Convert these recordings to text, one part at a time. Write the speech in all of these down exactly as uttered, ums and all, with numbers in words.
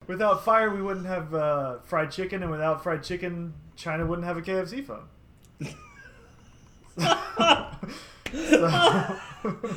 Without fire, we wouldn't have uh, fried chicken, and without fried chicken, China wouldn't have a K F C phone. so,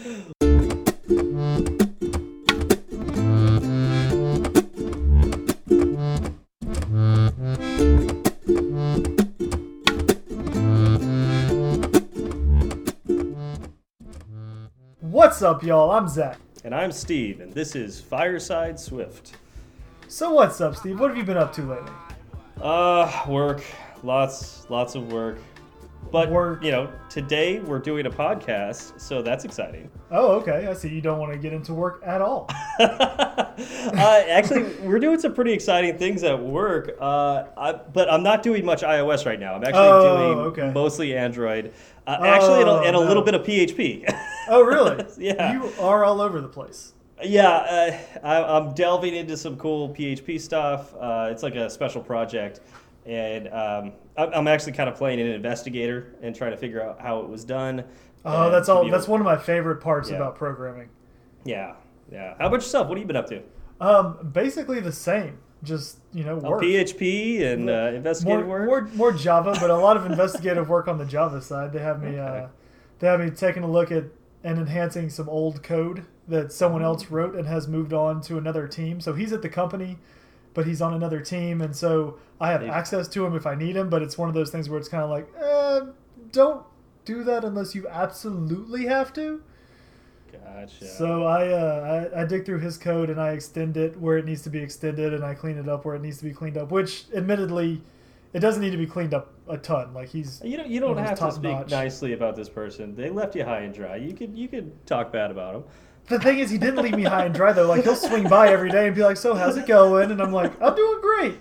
What's up, y'all? I'm Zach. And I'm Steve, and this is Fireside Swift. So what's up, Steve? What have you been up to lately? Uh, work. Lots, lots of work. But, Work. you know, today we're doing a podcast, so that's exciting. Oh, okay. I see you don't want to get into work at all. uh, actually, we're doing some pretty exciting things at work, uh, I, but I'm not doing much iOS right now. I'm actually Oh, doing okay. mostly Android, uh, actually, and a, and a Oh, no. little bit of P H P. Oh, really? Yeah. You are all over the place. Yeah, uh, I, I'm delving into some cool P H P stuff. Uh, it's like a special project, and um, I- I'm actually kind of playing an investigator and trying to figure out how it was done. Oh, and that's to all. be That's able- one of my favorite parts Yeah. about programming. Yeah, yeah. How about yourself? What have you been up to? Um, basically the same. Just you know, Oh, work. P H P and uh, investigative more, work. more, more Java, but a lot of investigative work on the Java side. They have me, Okay. uh, they have me taking a look at and enhancing some old code that someone else wrote and has moved on to another team. So he's at the company, but he's on another team, and so I have They've- access to him if I need him. But it's one of those things where it's kind of like, eh, don't do that unless you absolutely have to. Gotcha. So I, uh, I I dig through his code and I extend it where it needs to be extended and I clean it up where it needs to be cleaned up. Which, admittedly, it doesn't need to be cleaned up a ton. Like he's you don't you don't one of have those to speak top-notch. nicely about this person. They left you high and dry. You could you could talk bad about them. the thing is he didn't leave me high and dry though. Like he'll swing by every day and be like, "So how's it going?" And I'm like, "I'm doing great."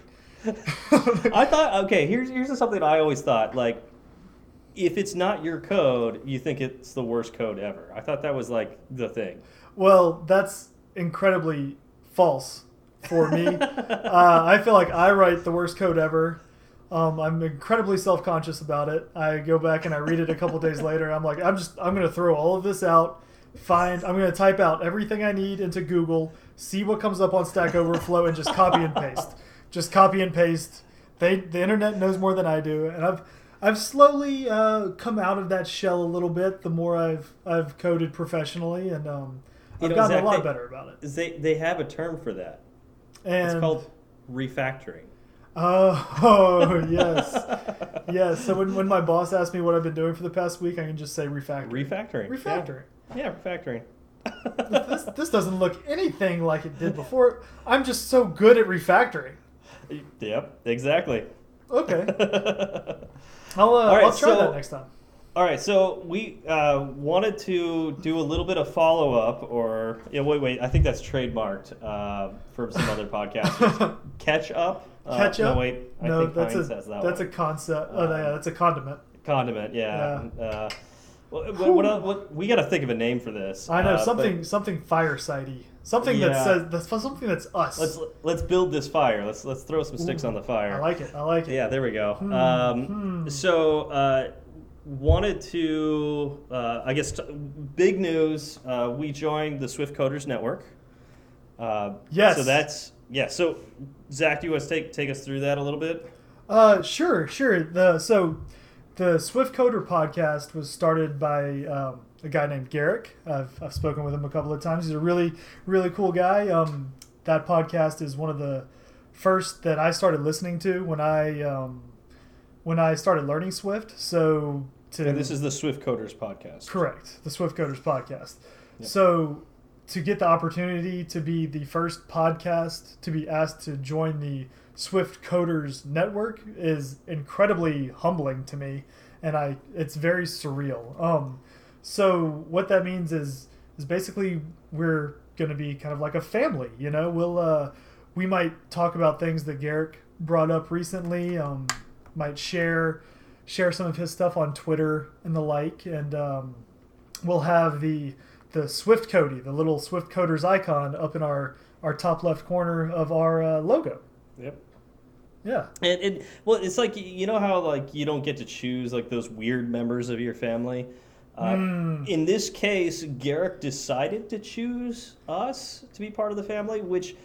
I thought, okay, here's here's something I always thought, like, if it's not your code, you think it's the worst code ever. I thought that was like the thing. Well, that's incredibly false for me. uh, I feel like I write the worst code ever. Um, I'm incredibly self-conscious about it. I go back and I read it a couple days later. I'm like, I'm just, I'm going to throw all of this out. Find, I'm going to type out everything I need into Google, see what comes up on Stack Overflow, and just copy and paste. Just copy and paste. They, the internet knows more than I do, and I've, I've slowly uh, come out of that shell a little bit. The more I've, I've coded professionally, and um, You I've know, gotten Zach, a lot they- better about it. They they have a term for that. And It's called refactoring. Oh, oh yes, yes. So when, when my boss asks me what I've been doing for the past week, I can just say refactoring. Refactoring. Refactoring. Yeah, yeah refactoring. this this doesn't look anything like it did before. I'm just so good at refactoring. Yep, exactly. Okay, I'll uh, right, I'll try so- that next time. All right, so we uh, wanted to do a little bit of follow up, or yeah, wait, wait, I think that's trademarked uh, from some other podcasters. Catch up. Uh, Catch up? No, wait, I no, think that's Heinz a says that that's one. a concept. Oh, yeah, that's a condiment. Condiment, yeah. Uh, what, what, what, else- what, we got to think of a name for this. I know uh, something but something firesidey. Something Yeah. that says that's something that's us. Let's let's build this fire. Let's let's throw some sticks Ooh, on the fire. I like it. I like it. Yeah, there we go. Hmm, Um, hmm. So, uh, wanted to, uh, I guess, t- big news. Uh, we joined the Swift Coders Network. Uh, Yes. So that's yeah. So, Zach, do you want to take take us through that a little bit? Uh, sure, sure. The so the Swift Coder podcast was started by um, a guy named Garrick. I've I've spoken with him a couple of times. He's a really really cool guy. Um, that podcast is one of the first that I started listening to when I um, when I started learning Swift. So to And this is the Swift Coders podcast. correct, the Swift Coders podcast. Yep. So to get the opportunity to be the first podcast to be asked to join the Swift Coders Network is incredibly humbling to me, and I it's very surreal. Um, so what that means is is basically we're going to be kind of like a family. You know, we'll uh, we might talk about things that Garrick brought up recently. Um, might share share some of his stuff on Twitter and the like, and um, we'll have the the Swift Cody, the little Swift Coders icon, up in our our top left corner of our uh, logo. Yep. Yeah. And, and well, it's like you know how like you don't get to choose like those weird members of your family. Uh, Mm. In this case, Garrick decided to choose us to be part of the family, which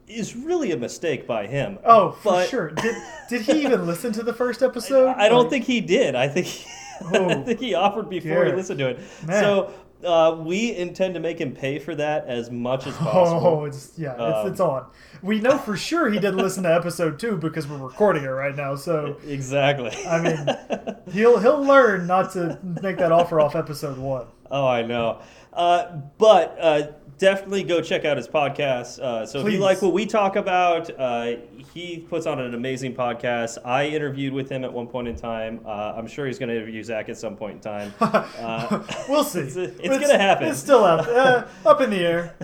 is really a mistake by him. Oh, for but sure. Did did he even listen to the first episode? I, I don't Like, think he did. I think he, Oh, I think he offered before Garrett. he listened to it. Man. So uh, we intend to make him pay for that as much as Oh, possible. it's yeah, Um, it's, it's on. We know for sure he didn't listen to episode two because we're recording it right now. So Exactly. I mean, he'll he'll learn not to make that offer off episode one. Oh, I know. Uh, but uh, definitely go check out his podcast. Uh, so if Please. you like what we talk about, uh, he puts on an amazing podcast. I interviewed with him at one point in time. Uh, I'm sure he's going to interview Zach at some point in time. Uh, We'll see. It's, it's going to happen. It's still out, uh, up in the air.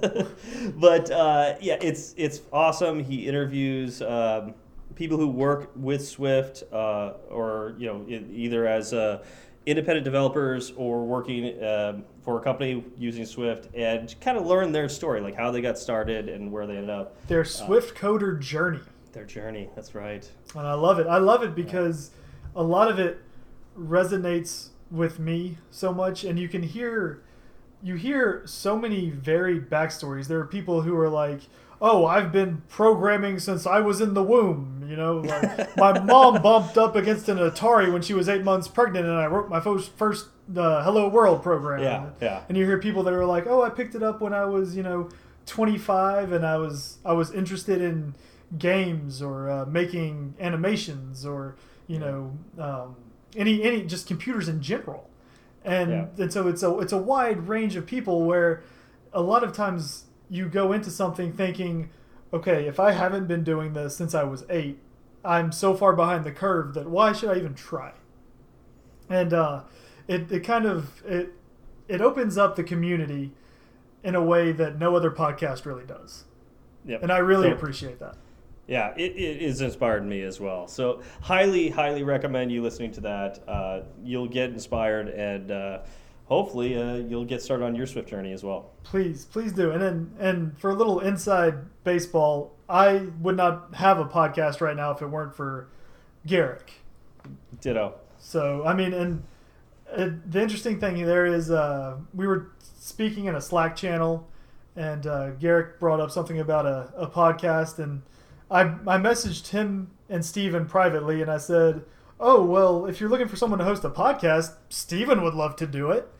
But uh, yeah, it's it's awesome. He interviews um, people who work with Swift, uh, or you know, e- either as uh, independent developers or working um, for a company using Swift, and kind of learn their story, like how they got started and where they ended up. Their Swift coder journey. Their journey. That's right. And I love it. I love it because a lot of it resonates with me so much, and you can hear you hear so many varied backstories. There are people who are like, "Oh, I've been programming since I was in the womb." You know, like my mom bumped up against an Atari when she was eight months pregnant, and I wrote my first first uh, Hello World program. Yeah, yeah. And you hear people that are like, "Oh, I picked it up when I was, you know, twenty-five, and I was I was interested in games or uh, making animations or you know um, any any just computers in general." And, Yeah. and so it's a it's a wide range of people where a lot of times you go into something thinking, okay, if I haven't been doing this since I was eight, I'm so far behind the curve that why should I even try? And uh, it it kind of it it opens up the community in a way that no other podcast really does, Yep. and I really So- appreciate that. Yeah, it, it has inspired me as well. So highly, highly recommend you listening to that. Uh, you'll get inspired, and uh, hopefully uh, you'll get started on your Swift journey as well. Please, please do. And then, and for a little inside baseball, I would not have a podcast right now if it weren't for Garrick. Ditto. So, I mean, and uh, the interesting thing there is uh, we were speaking in a Slack channel, and uh, Garrick brought up something about a, a podcast, and I, I messaged him and Steven privately, and I said, oh, well, if you're looking for someone to host a podcast, Steven would love to do it.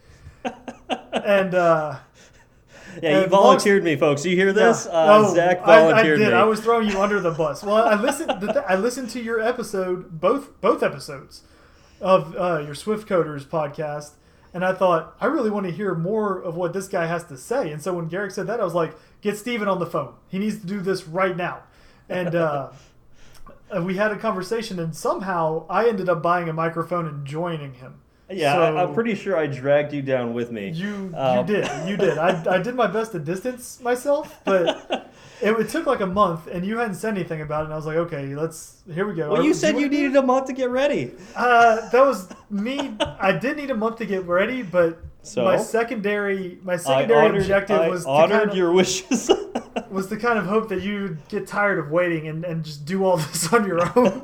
and uh, Yeah, you And volunteered me, folks. You hear this? Yeah. Uh, Oh, Zach I, I volunteered did. me. I was throwing you under the bus. Well, I listened. the th- I listened to your episode, both both episodes of uh, your Swift Coders podcast, and I thought I really want to hear more of what this guy has to say. And so when Garrick said that, I was like, "Get Steven on the phone. He needs to do this right now." And uh, and we had a conversation, and somehow I ended up buying a microphone and joining him. Yeah, So- I, I'm pretty sure I dragged you down with me. You Um, you did you did. I, I did my best to distance myself, but it, it took like a month, and you hadn't said anything about it. And I was like, okay, let's here we go. Well, Are- you do said you wanna do needed it? a month to get ready. Uh, that was me. I did need a month to get ready, but So? my secondary my I secondary honored, objective I was to honored kind of, your wishes. was to kind of hope that you'd get tired of waiting and, and just do all this on your own.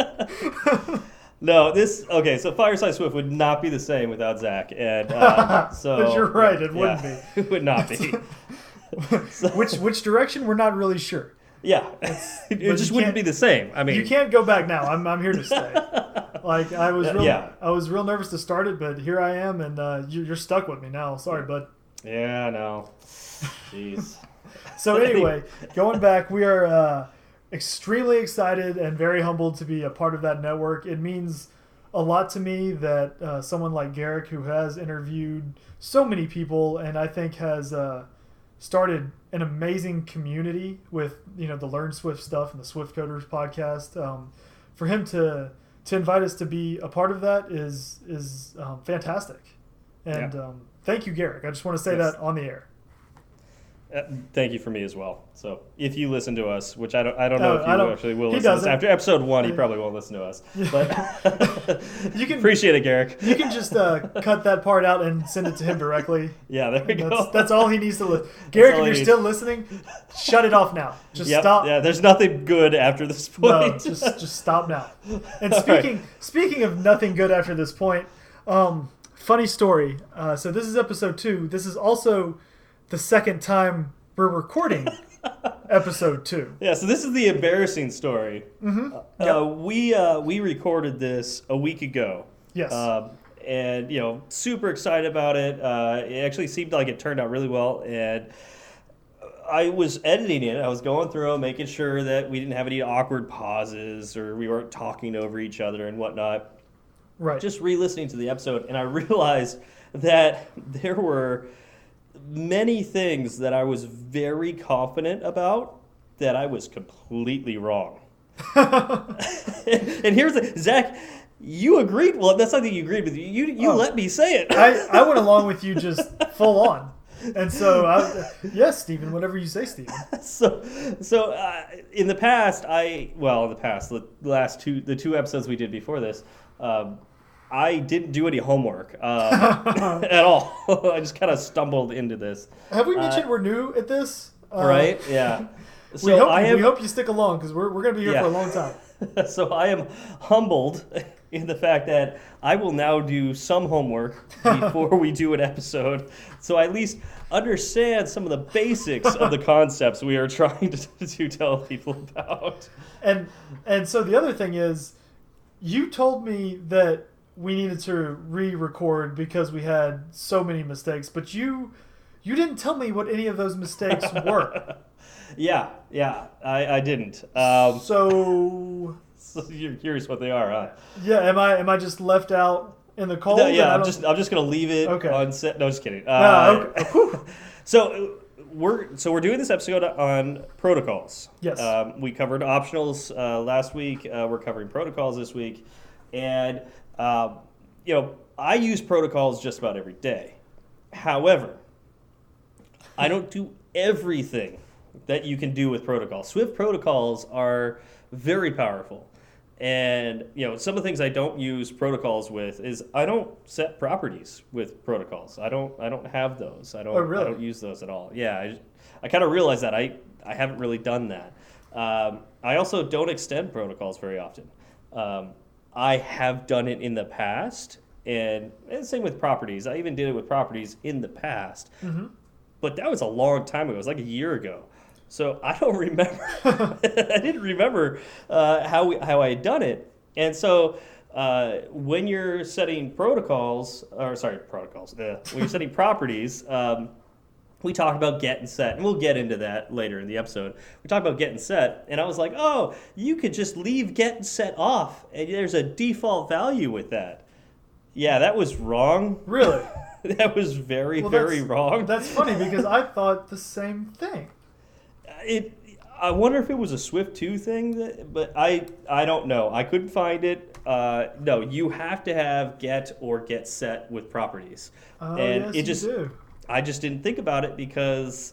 No, this okay. So Fireside Swift would not be the same without Zach, and uh, so You're right, it yeah, wouldn't be. It would not be. So- which which direction we're not really sure. Yeah, it but just you wouldn't can't- be the same. I mean, You can't go back now. I'm, I'm here to stay. Like I was real, Yeah. I was real nervous to start it, but here I am, and uh, you, you're stuck with me now. Sorry, bud. Yeah, no. Jeez. So anyway, going back, we are uh, extremely excited and very humbled to be a part of that network. It means a lot to me that uh, someone like Garrick, who has interviewed so many people, and I think has uh, started an amazing community with you know the Learn Swift stuff and the Swift Coders podcast. Um, for him to to invite us to be a part of that is is um, fantastic. And Yeah. um, thank you, Garrick. I just want to say Yes. that on the air. Uh, thank you for me as well. So if you listen to us, which I don't, I don't know Oh, if I you don't- actually will he listen to us. doesn't. After episode one, he I- probably won't listen to us. But You can appreciate it, Garrick. You can just uh, cut that part out and send it to him directly. Yeah, there we That's, go. that's all he needs to listen. Garrick, all if he you're needs. still listening, shut it off now. Just Yep, stop. Yeah, there's nothing good after this No, point. just just stop now. And All speaking right. speaking of nothing good after this point, um, funny story. Uh, so this is episode two. This is also the second time we're recording episode two. Yeah, so this is the embarrassing story. Mm-hmm. Uh, Yep. we uh, we recorded this a week ago. Yes. Um, and, you know, super excited about it. Uh, it actually seemed like it turned out really well. And I was editing it. I was going through it, making sure that we didn't have any awkward pauses or we weren't talking over each other and whatnot. Right. Just re-listening to the episode, and I realized that there were many things that I was very confident about that I was completely wrong. And here's the, Zach, you agreed. Well, that's not that you agreed with. You you, you Oh. let me say it. I, I went along with you just full on. And so, I, yes, Stephen, whatever you say, Stephen. so so uh, in the past, I well, in the past, the last two the two episodes we did before this, um, I didn't do any homework um, at all. I just kind of stumbled into this. Have we mentioned Uh, we're new at this? Uh, Right? Yeah. So we hope I we am, hope you stick along because we're we're going to be here Yeah. for a long time. so I am humbled in the fact that I will now do some homework before we do an episode, so I at least understand some of the basics of the concepts we are trying to, to tell people about. And and so the other thing is, you told me that we needed to re-record because we had so many mistakes, but you you didn't tell me what any of those mistakes were. Yeah, yeah, I, I didn't. Um, So so you're curious what they are, huh? yeah, am I am I just left out in the cold? No, and I yeah, I'm don't- just I'm just gonna leave it Okay. on set. No, just kidding. No, Uh, okay. Whew. So we're so we're doing this episode on protocols. Yes. Um, we covered optionals uh, last week. Uh, we're covering protocols this week, and uh, you know I use protocols just about every day. However, I don't do everything that you can do with protocols. Swift protocols are very powerful. And you know, some of the things I don't use protocols with is I don't set properties with protocols. I don't I don't have those. I don't Oh, really? I don't use those at all. Yeah, I, I kind of realized that I I haven't really done that. Um, I also don't extend protocols very often. Um, I have done it in the past, and, and same with properties. I even did it with properties in the past, Mm-hmm. but that was a long time ago. It was like a year ago. So I don't remember. I didn't remember uh, how we, how I had done it. And so uh, when you're setting protocols, or sorry, protocols. Uh, when you're setting properties, um, we talked about get and set, and we'll get into that later in the episode. We talked about get and set, and I was like, oh, you could just leave get and set off, and there's a default value with that. Yeah, that was wrong. Really? That was very, Well, very that's- wrong. That's funny because I thought the same thing. It. I wonder if it was a Swift two thing, that, but I I don't know. I couldn't find it. Uh, no, you have to have get or get set with properties, Oh, and yes, it just you do. I just didn't think about it because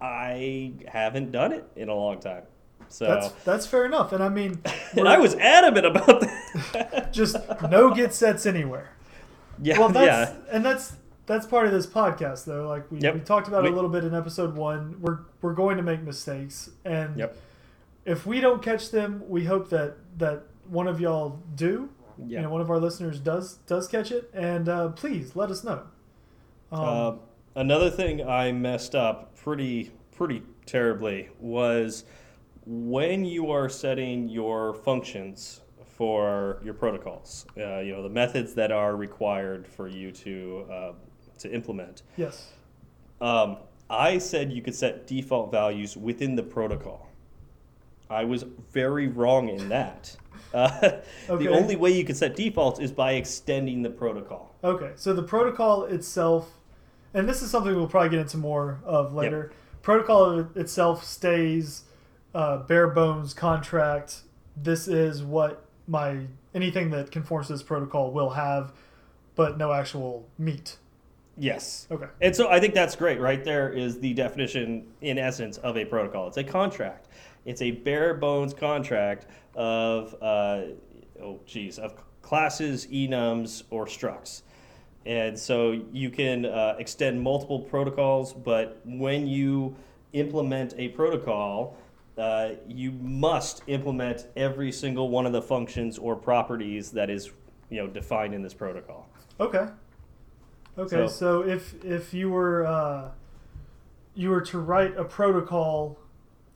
I haven't done it in a long time. So That's that's fair enough. And I mean, and I was adamant about that. just no get sets anywhere. yeah, Well, that's yeah. and that's that's part of this podcast though. Like we, Yep. we talked about it We- a little bit in episode one. We're we're going to make mistakes, and Yep. if we don't catch them, we hope that that one of y'all do. Yeah. You know, one of our listeners does does catch it, and uh, please let us know. Um, Uh, another thing I messed up pretty pretty terribly was when you are setting your functions for your protocols. Uh, you know, the methods that are required for you to uh, to implement. yes. Um, I said you could set default values within the protocol. I was very wrong in that. Uh, Okay. The only way you can set defaults is by extending the protocol. Okay, so the protocol itself, and this is something we'll probably get into more of later. Protocol itself stays uh, bare bones contract. This is what my anything that conforms to this protocol will have, but no actual meat. Yes. Okay. And so I think that's great. Right there is the definition, in essence, of a protocol. It's a contract. It's a bare bones contract of, uh, oh, geez, of classes, enums, or structs. And so you can uh, extend multiple protocols, but when you implement a protocol, uh, you must implement every single one of the functions or properties that is, you know, defined in this protocol. Okay. Okay. So, So- if if you were uh, you were to write a protocol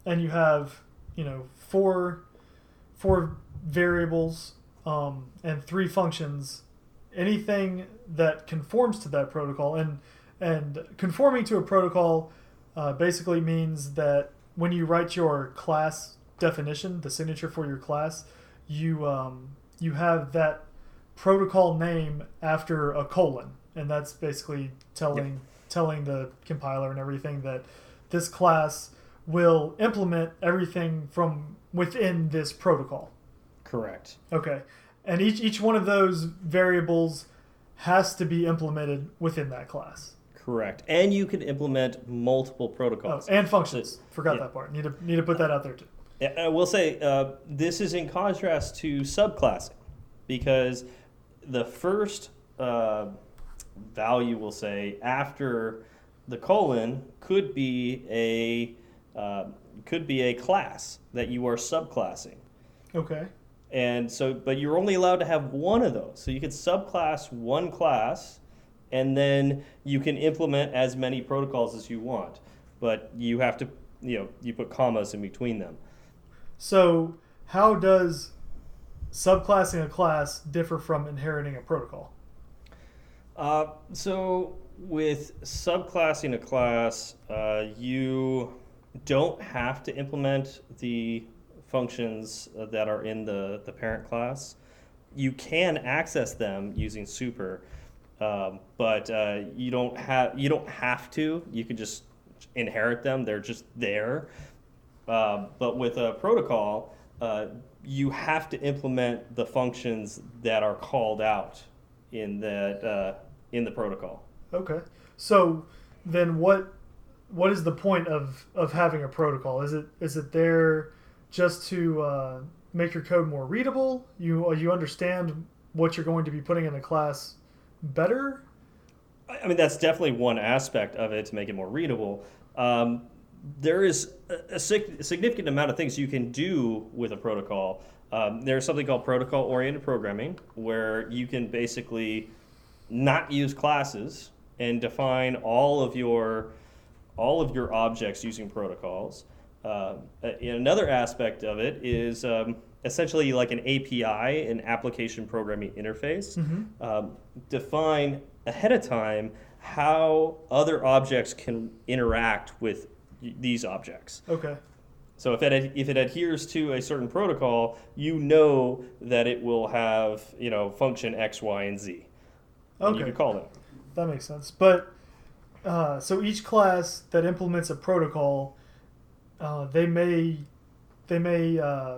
and you have, you know, four four variables um, and three functions, anything that conforms to that protocol, and and conforming to a protocol uh, basically means that when you write your class definition, the signature for your class, you um, you have that protocol name after a colon, and that's basically telling yep. telling the compiler and everything that this class will implement everything from within this protocol. Correct. Okay. And each each one of those variables has to be implemented within that class. Correct. And you can implement multiple protocols. Oh, and functions. So, Forgot yeah. that part. Need to need to put that out there too. Yeah, I will say uh, this is in contrast to subclassing, because the first uh, value, we'll say, after the colon could be a uh, could be a class that you are subclassing. Okay. And so, but you're only allowed to have one of those. So you could subclass one class, and then you can implement as many protocols as you want. But you have to, you know, you put commas in between them. So how does subclassing a class differ from inheriting a protocol? Uh, so with subclassing a class, uh, you don't have to implement the functions that are in the, the parent class. You can access them using super, um, but uh, you don't have you don't have to. You can just inherit them; they're just there. Uh, but with a protocol, uh, you have to implement the functions that are called out in that uh, in the protocol. Okay. So then, what what is the point of, of having a protocol? Is it is it there just to uh, make your code more readable? You you understand what you're going to be putting in a class better? I mean, that's definitely one aspect of it to make it more readable. Um, there is a, a significant amount of things you can do with a protocol. Um, there's something called protocol-oriented programming, where you can basically not use classes and define all of your all of your objects using protocols. Uh, another aspect of it is um, essentially like an A P I, an application programming interface. Mm-hmm. Um, define ahead of time how other objects can interact with these objects. Okay. So if it if it adheres to a certain protocol, you know that it will have, you know, function X, Y, and Z. And okay. you can call it. That makes sense. But uh, so each class that implements a protocol, uh, they may they may uh,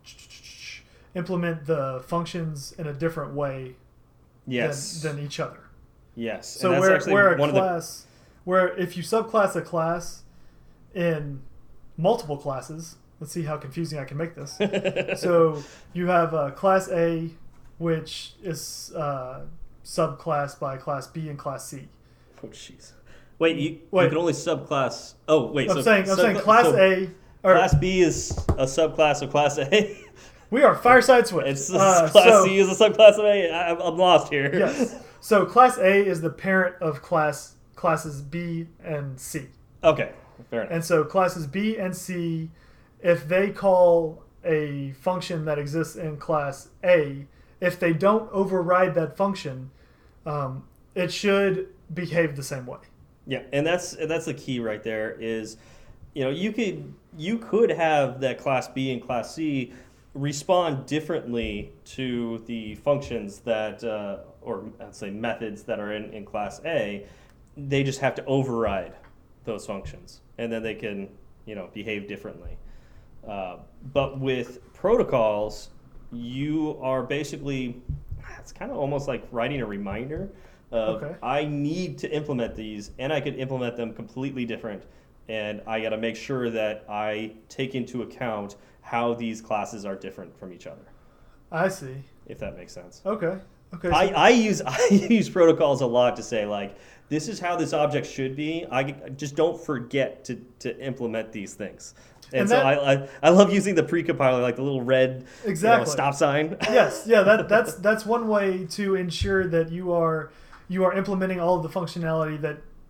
implement the functions in a different way. Yes. Than, than each other. Yes. So and that's where where a one class of the... where if you subclass a class in multiple classes, let's see how confusing I can make this. So you have uh, class A, which is uh, subclassed by class B and class C. Oh jeez. Wait, you, wait. you can only subclass. Oh wait. I'm so saying I'm sub, saying class so A. Or, class B is a subclass of class A. We are Fireside Swift. It's uh, class so, C is a subclass of A. I, I'm lost here. Yes. So class A is the parent of class classes B and C. Okay, fair enough. And so classes B and C, if they call a function that exists in class A, if they don't override that function, um, it should behave the same way. Yeah, and that's and that's the key right there. Is, you know, you could you could have that class B and class C respond differently to the functions that, uh, or I'd say methods that are in, in class A. They just have to override those functions, and then they can, you know, behave differently. Uh, but with protocols, you are basically, it's kind of almost like writing a reminder of, okay. I need to implement these, and I could implement them completely different, and I got to make sure that I take into account how these classes are different from each other. I see. If that makes sense. Okay. Okay. So I, I use I use protocols a lot to say, like, this is how this object should be. I just don't forget to, to implement these things. And, and so that, I, I I love using the precompiler, like the little red exactly. you know, stop sign. Yes, yeah, that that's that's one way to ensure that you are you are implementing all of the functionality that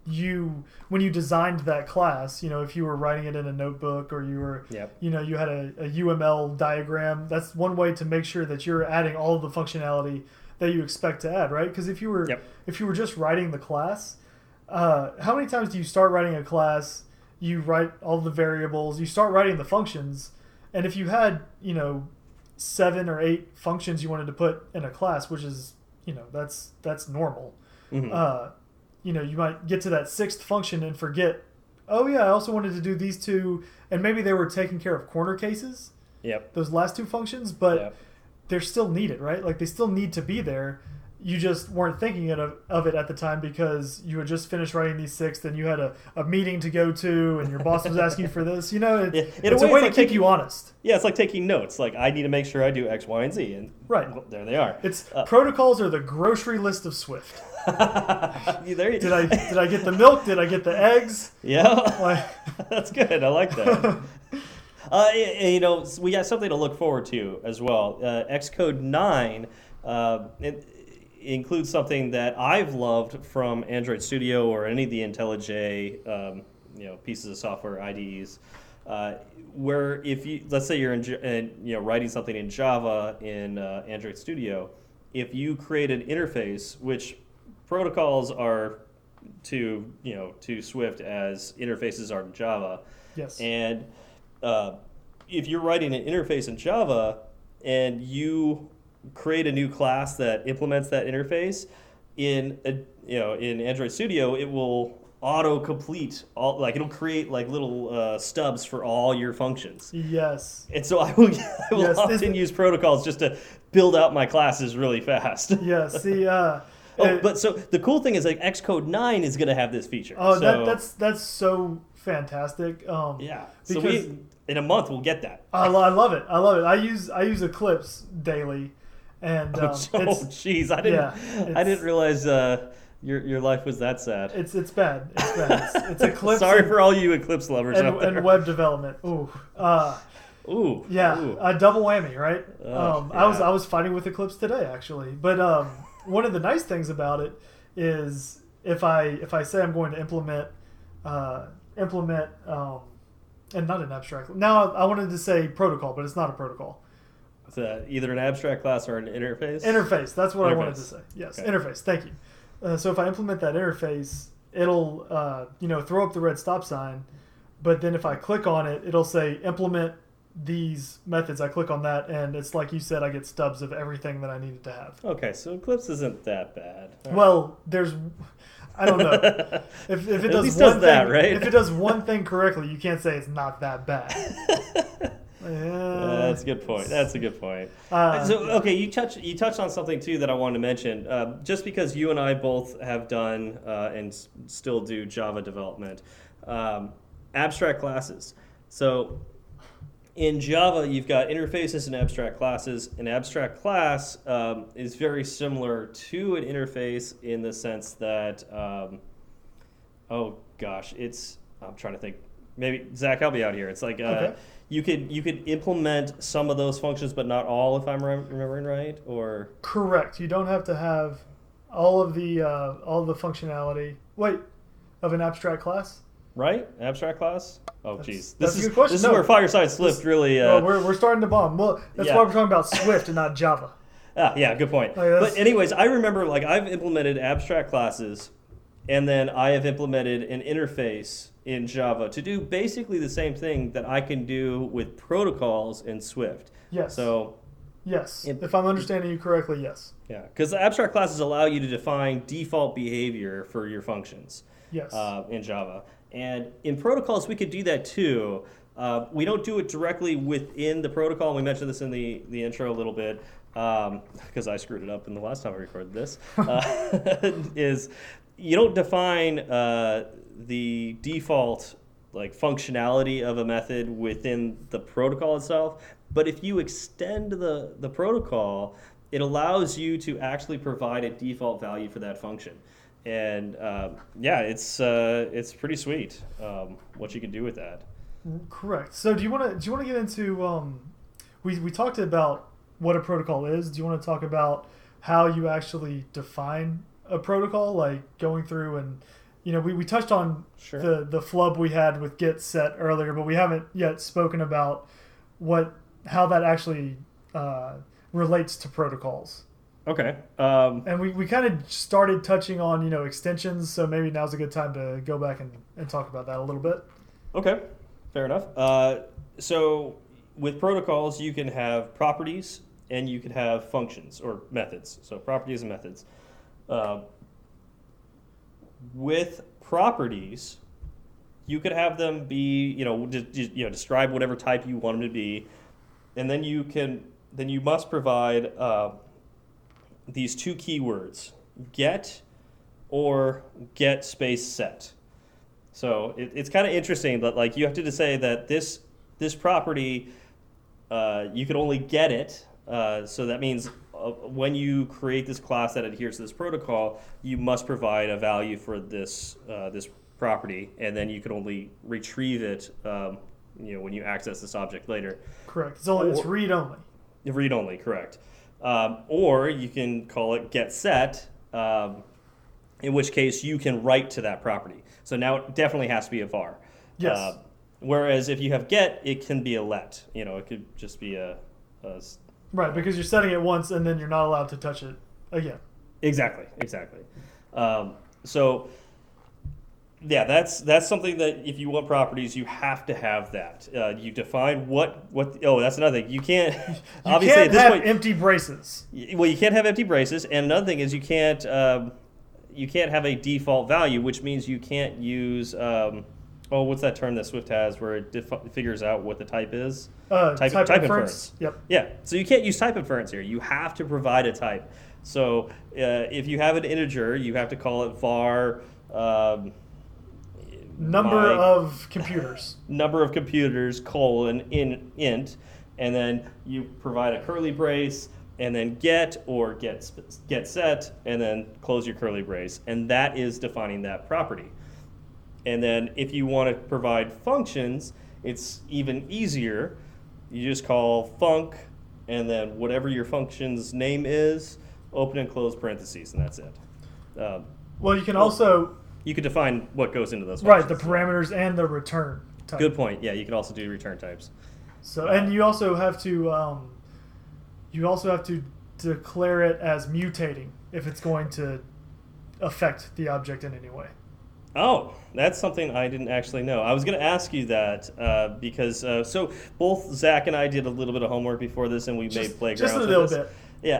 you when you designed that class, you know, if you were writing it in a notebook or you were, Yep. you know, you had a, a U M L diagram. That's one way to make sure that you're adding all of the functionality that you expect to add, right? Because if you were Yep. if you were just writing the class, uh, how many times do you start writing a class? You write all the variables, you start writing the functions, and if you had, you know, seven or eight functions you wanted to put in a class, which is, you know, that's that's normal. Mm-hmm. Uh, you know, you might get to that sixth function and forget, oh yeah, I also wanted to do these two, and maybe they were taking care of corner cases, Yep. those last two functions, but Yep. they're still needed, right? Like they still need to be there. You just weren't thinking of, of it at the time because you had just finished writing these six, and you had a, a meeting to go to, and your boss was asking you for this. You know, it, Yeah, in a it's way, a way it's to like keep taking- you honest. Yeah, it's like taking notes. Like, I need to make sure I do X, Y, and Z, and Right. well, there they are. It's Uh, protocols are the grocery list of Swift. there you, Did I did I get the milk? Did I get the eggs? Yeah, Like, that's good. I like that. uh, and, you know, we got something to look forward to as well. Uh, Xcode nine uh, it includes something that I've loved from Android Studio or any of the IntelliJ um, you know pieces of software I D Es. Uh, where if you let's say you're in, J- in you know writing something in Java in uh, Android Studio, if you create an interface, which protocols are to you know to Swift as interfaces are to Java, yes. and uh, if you're writing an interface in Java and you create a new class that implements that interface in a, you know in Android Studio, it will auto complete all like it'll create like little uh, stubs for all your functions. Yes. And so I will I will Yes, often isn't- use protocols just to build out my classes really fast. Yeah. See. Uh, Oh, it- but so the cool thing is like Xcode nine is going to have this feature. oh, so, that, that's that's so fantastic. Um, yeah. So because- we in a month we'll get that. I, lo- I love it. I love it. I use I use Eclipse daily, and um, Oh, it's jeez, I didn't yeah, I it's- didn't realize uh, your your life was that sad. it's it's bad. It's bad. It's, it's Eclipse. Sorry and, for all you Eclipse lovers and, out there. and web development. Ooh. Uh, Ooh. Yeah, Ooh. a double whammy, right? Oh, um, I was yeah. I was fighting with Eclipse today actually, but um, one of the nice things about it is if I if I say I'm going to implement uh, implement um, and not an abstract. Now I wanted to say protocol, but it's not a protocol. It's uh, either an abstract class or an interface. Interface. That's what I wanted to Interface. say. Yes, Okay. interface. Thank you. Uh, so if I implement that interface, it'll uh, you know throw up the red stop sign, but then if I click on it, it'll say implement these methods. I click on that, and it's like you said, I get stubs of everything that I needed to have. Okay, so Eclipse isn't that bad. All right. Well, there's, I don't know. If, if it At does least one does that, thing, right? if it does one thing correctly, you can't say it's not that bad. Uh, Yeah, that's a good point. That's a good point. Uh, so, okay, you touched you touched on something too that I wanted to mention. Uh, just because you and I both have done uh, and s- still do Java development, um, abstract classes. So, in Java, you've got interfaces and abstract classes. An abstract class um, is very similar to an interface in the sense that, um, oh gosh, it's I'm trying to think. Maybe Zach, help me out here. It's like uh, Okay. you could you could implement some of those functions, but not all, if I'm rem- remembering right. Or correct. You don't have to have all of the uh, all of the functionality. Wait, of an abstract class. right, abstract class. Oh, That's- geez, that's this a is good question. this No. is where Fireside Swift This- really. Well, Uh, we're we're starting to bomb. Well, that's Yeah. why we're talking about Swift and not Java. Ah, yeah, good point. Like, that's- but anyways, I remember like I've implemented abstract classes, and then I have implemented an interface in Java to do basically the same thing that I can do with protocols in Swift. Yes. So yes. It- if I'm understanding you correctly, yes. yeah, because abstract classes allow you to define default behavior for your functions Yes. uh, in Java, and in protocols we could do that too. Uh, we don't do it directly within the protocol. We mentioned this in the, the intro a little bit because I screwed it up in the last time I recorded this. Uh, is you don't define uh, the default like functionality of a method within the protocol itself, but if you extend the, the protocol, it allows you to actually provide a default value for that function. And um, yeah, it's uh, it's pretty sweet um, what you can do with that. Correct. So do you want to do you want to get into um, we we talked about what a protocol is. Do you want to talk about how you actually define a protocol, like going through and you know, we, we touched on Sure. the, the flub we had with get set earlier, but we haven't yet spoken about what how that actually uh, relates to protocols. Okay. Um, And we, we kind of started touching on, you know, extensions, so maybe now's a good time to go back and, and talk about that a little bit. okay. Fair enough. Uh, so with protocols, you can have properties and you can have functions or methods. So properties and methods. Uh, with properties, you could have them be, you know, just, just, you know, describe whatever type you want them to be, and then you can, then you must provide uh, these two keywords: get or get space set. So it, it's kind of interesting that like you have to just say that this this property uh, you can only get it. Uh, so that means uh, when you create this class that adheres to this protocol, you must provide a value for this uh, this property, and then you can only retrieve it, um, you know, when you access this object later. Correct. It's only it's Or- read only. Read only, correct. Um, or you can call it get set, um, in which case you can write to that property. So now it definitely has to be a var. Yes. Uh, whereas if you have get, it can be a let. You know, it could just be a, a s- Right, because you're setting it once and then you're not allowed to touch it again. exactly, exactly. Um, so yeah, that's that's something that if you want properties, you have to have that. Uh, you define what what. Oh, that's another thing. You can't You obviously can't at this have point. empty braces. Y- Well, you can't have empty braces, and another thing is you can't um, you can't have a default value, which means you can't use um, oh, what's that term that Swift has where it defi- figures out what the type is? Uh, Type- type, type inference. Yep. Yeah, so you can't use type inference here. You have to provide a type. So uh, if you have an integer, you have to call it var. Um, Number my- of computers. number of computers colon in int, and then you provide a curly brace, and then get or get sp- get set, and then close your curly brace, and that is defining that property. And then if you want to provide functions, it's even easier. You just call func, and then whatever your function's name is, open and close parentheses, and that's it. Um, Well, you can also you could define what goes into those right the functions. parameters and the return type. Good point. Yeah, you can also do return types. So and you also have to um, you also have to declare it as mutating if it's going to affect the object in any way. Oh, that's something I didn't actually know. I was going to ask you that uh, because uh, so both Zach and I did a little bit of homework before this, and we Just, made playgrounds. just a with little this. bit. Yeah,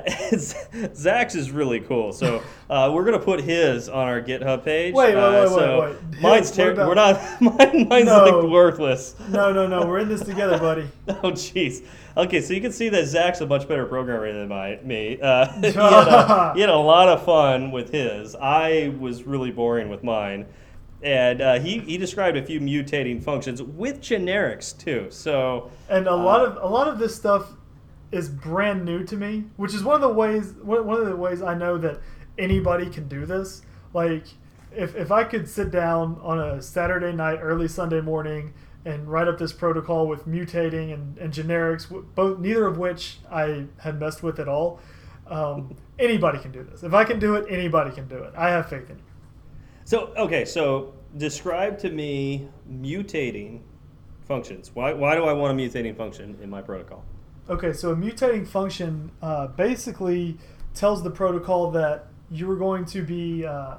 Zach's is really cool. So uh, we're gonna put his on our GitHub page. Wait, wait, uh, wait, so wait, wait. Mine's What terrible. about- We're not. Mine, mine's No. like worthless. No, no, no. We're in this together, buddy. Oh, jeez. Okay, so you can see that Zach's a much better programmer than my, me. Uh, he, had a, he had a lot of fun with his. I was really boring with mine. And uh, he, he described a few mutating functions with generics, too. So And a lot Uh, of a lot of this stuff is brand new to me, which is one of the ways one one of the ways I know that anybody can do this. Like if if I could sit down on a Saturday night, early Sunday morning, and write up this protocol with mutating and, and generics, both neither of which I had messed with at all, um, anybody can do this. If I can do it, anybody can do it. I have faith in you. So, okay, so describe to me mutating functions. Why, why do I want a mutating function in my protocol? Okay, so a mutating function uh, basically tells the protocol that you are going to be uh,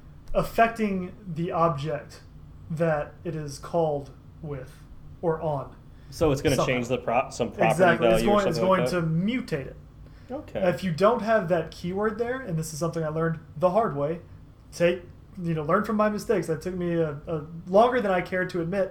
affecting the object that it is called with or on. So it's going to Somehow. change the pro- some property Exactly, value it's or going, something it's going like to that? mutate it. Okay. If you don't have that keyword there, and this is something I learned the hard way, take you know learn from my mistakes. That took me a, a longer than I cared to admit.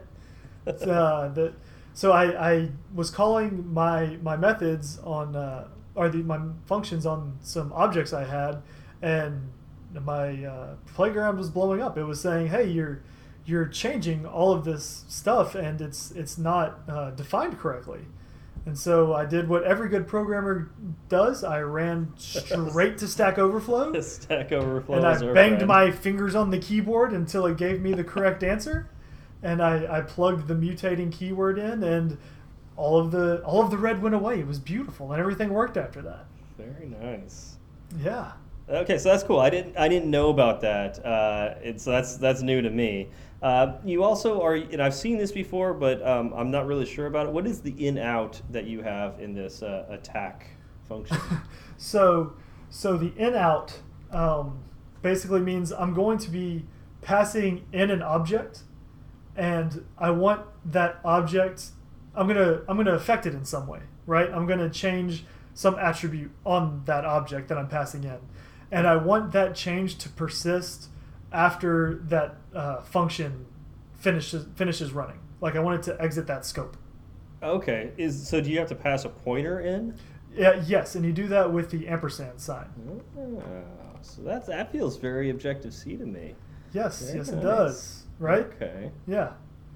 uh, that so I, I was calling my my methods on uh, or the my functions on some objects I had, and my uh, playground was blowing up. It was saying, "Hey, you're you're changing all of this stuff, and it's it's not uh, defined correctly." And so I did what every good programmer does. I ran straight to Stack Overflow, Stack Overflow. and is I our banged friend. my fingers on the keyboard until it gave me the correct answer. And I, I plugged the mutating keyword in, and all of the all of the red went away. It was beautiful, and everything worked after that. Very nice. Yeah. Okay, so that's cool. I didn't I didn't know about that. Uh, it's that's that's new to me. Uh, you also are, and I've seen this before, but um, I'm not really sure about it. What is the in out that you have in this uh, attack function? So, so the in out um, basically means I'm going to be passing in an object, and I want that object. I'm gonna I'm gonna affect it in some way, right? I'm gonna change some attribute on that object that I'm passing in, and I want that change to persist after that uh, function finishes finishes running. Like I want it to exit that scope. Okay, is so do you have to pass a pointer in? Yeah, yes, and you do that with the ampersand sign. Oh, so that that feels very Objective C to me. Yes, Very yes, nice. it does. Right? Okay. Yeah.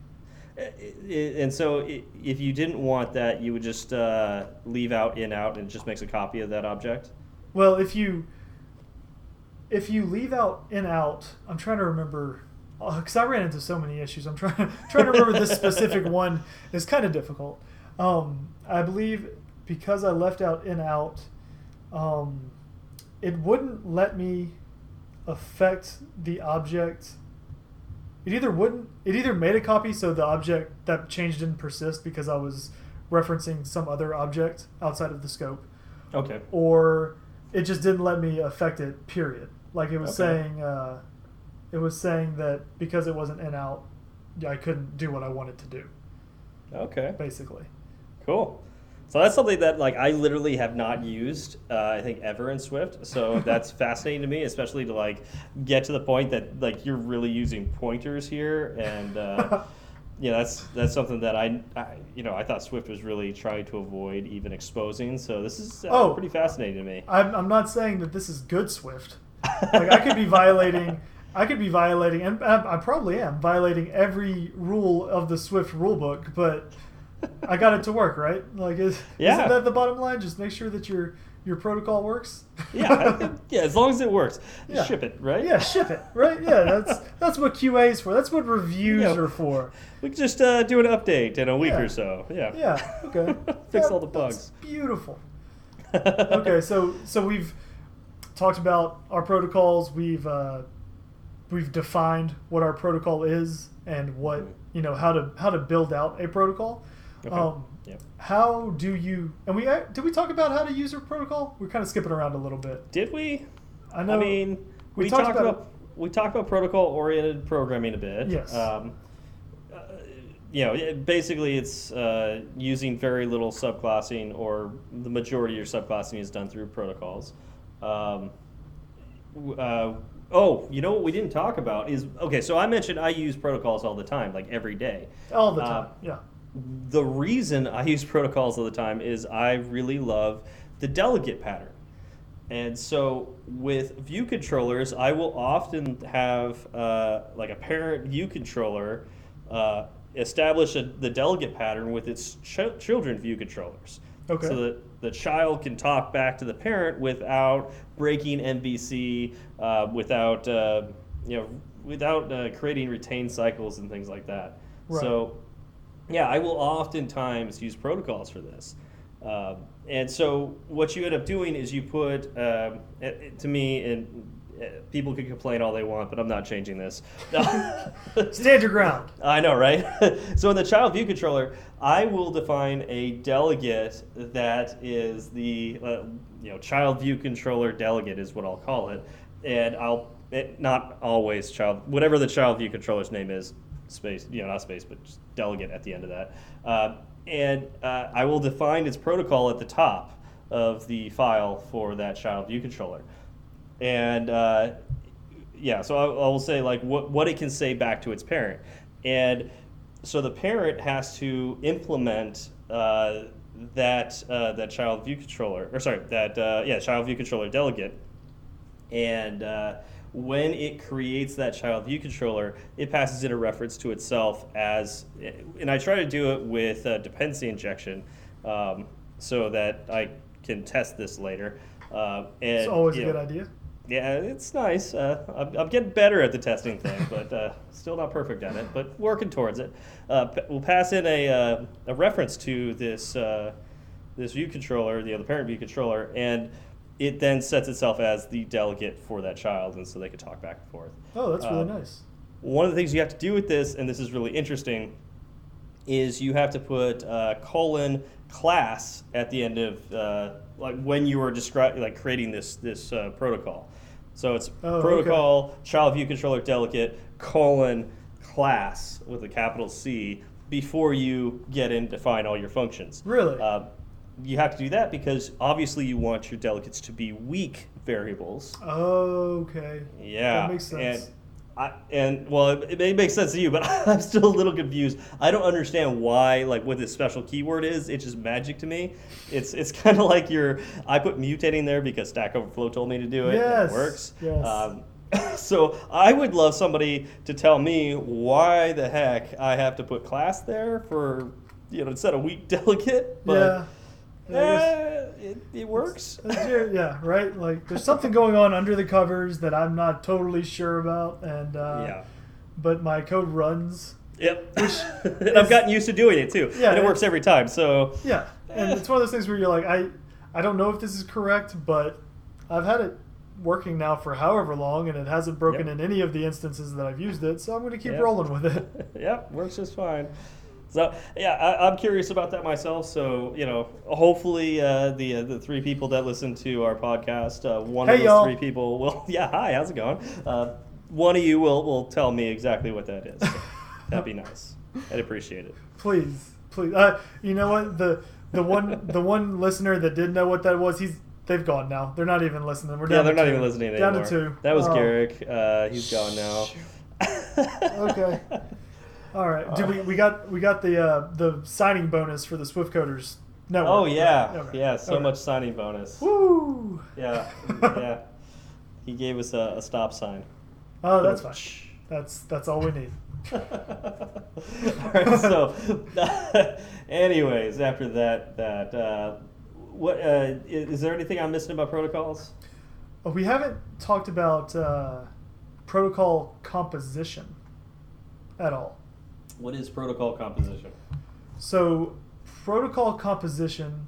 And so, if you didn't want that, you would just uh, leave out in out, and it just makes a copy of that object. Well, if you if you leave out in out, I'm trying to remember because I ran into so many issues. I'm trying trying to remember this specific one is kind of difficult. Um, I believe because I left out in out, um, it wouldn't let me affect the object. It either wouldn't. It either made a copy so the object that change didn't persist because I was referencing some other object outside of the scope. Okay. Or it just didn't let me affect it. Period. Like it was Okay. saying. Uh, it was saying that because it wasn't in out, I couldn't do what I wanted to do. Okay. Basically. Cool. So that's something that like I literally have not used, uh, I think, ever in Swift. So that's fascinating to me, especially to like get to the point that like you're really using pointers here, and uh, yeah, that's that's something that I, I you know I thought Swift was really trying to avoid even exposing. So this is uh, Oh. pretty fascinating to me. I'm, I'm not saying that this is good Swift. Like I could be violating. I could be violating, and I probably am violating every rule of the Swift rulebook, but I got it to work, right? Like, is, Yeah. isn't that the bottom line? Just make sure that your your protocol works. Yeah, I think- yeah, as long as it works, Yeah. ship it, right? Yeah, ship it, right? Yeah, that's that's what Q A is for. That's what reviews Yeah. are for. We can just uh, do an update in a week Yeah. or so. Yeah. Yeah. Okay. Fix That- all the that's bugs. beautiful. Okay, so so we've talked about our protocols. We've uh, we've defined what our protocol is and what you know how to how to build out a protocol. Okay. Um, Yeah. How do you? And we uh, did we talk about how to use a protocol? We're kind of skipping around a little bit. Did we? I know. I mean, we we, talked talked, about- about, we talked about protocol-oriented programming a bit. Yes. Um, uh, you know, it- basically, it's uh, using very little subclassing, or the majority of your subclassing is done through protocols. Um, w- uh, oh, you know what we didn't talk about is okay. So I mentioned I use protocols all the time, like every day. all the Uh, time. yeah. The reason I use protocols all the time is I really love the delegate pattern. And so with view controllers, I will often have uh, like a parent view controller uh, establish a, the delegate pattern with its ch- children view controllers. Okay. So that the child can talk back to the parent without breaking M V C, uh, without uh, you know, without uh, creating retained cycles and things like that. Right. So yeah, I will oftentimes use protocols for this. Um, and so what you end up doing is you put, um, it, to me, and uh, people can complain all they want, but I'm not changing this. Stand your ground. I know, right? So in the child view controller, I will define a delegate that is the uh, you know child view controller delegate is what I'll call it, and I'll it, not always child whatever the child view controller's name is, space you know not space but just delegate at the end of that, uh, and uh, I will define its protocol at the top of the file for that child view controller, and uh, yeah, so I, I will say like what what it can say back to its parent, and so the parent has to implement uh, that uh, that child view controller, or sorry, that uh, yeah child view controller delegate, and uh, when it creates that child view controller, it passes in a reference to itself as, and I try to do it with uh, dependency injection, um, so that I can test this later. Uh, and, It's always a you good know, idea. Yeah, it's nice. Uh, I'm, I'm getting better at the testing thing, but uh, still not perfect at it, but working towards it. Uh, p- we'll pass in a, uh, a reference to this uh, this view controller, the other parent view controller, and it then sets itself as the delegate for that child, and so they can talk back and forth. Oh, that's really Um, nice. One of the things you have to do with this, and this is really interesting, is you have to put uh, colon class at the end of uh, like when you are describing like creating this this uh, protocol. So it's Oh, protocol okay. child view controller delegate colon class with a capital C before you get in to define all your functions. Really? Uh, you have to do that because obviously you want your delegates to be weak variables. Okay. Yeah, That makes sense. And, I, and well, it, it may make sense to you, but I'm still a little confused. I don't understand why, like, what this special keyword is. It's just magic to me. It's it's kind of like your. I put mutating there because Stack Overflow told me to do it. Yes. And it works. Yes. Um, so I would love somebody to tell me why the heck I have to put class there for, you know, instead of weak delegate. But, yeah. Yeah, I guess- eh, it, it works. That's your- yeah, right. Like, there's something going on under the covers that I'm not totally sure about, and uh, Yeah. but my code runs. Yep. Which and I've gotten used to doing it too. Yeah, and it it's- works every time. So Yeah, and it's one of those things where you're like, I, I don't know if this is correct, but I've had it working now for however long, and it hasn't broken Yep. in any of the instances that I've used it, so I'm going to keep Yep. rolling with it. yeah, works just fine. So yeah, I, I'm curious about that myself. So you know, hopefully uh, the uh, the three people that listen to our podcast, uh, one Hey, of those y'all. three people will. Yeah, hi, how's it going? Uh, one of you will will tell me exactly what that is. So that'd be nice. I'd appreciate it. Please, please. Uh, you know what? The the one the one listener that did know what that was, he's they've gone now. They're not even listening. We're down Yeah, they're to not two. even listening Down anymore. to two. That was Oh. Garrick. Uh, he's gone now. Okay. All right. Did we we got we got the uh, the signing bonus for the Swift Coders network? Oh yeah, Okay. yeah. So Okay. much signing bonus. Woo! Yeah, yeah. He gave us a, a stop sign. Oh, that's fine. That's that's all we need. All right. So, anyways, after that, that uh, what uh, is, is there anything I'm missing about protocols? Oh, we haven't talked about uh, protocol composition at all. What is protocol composition? So, protocol composition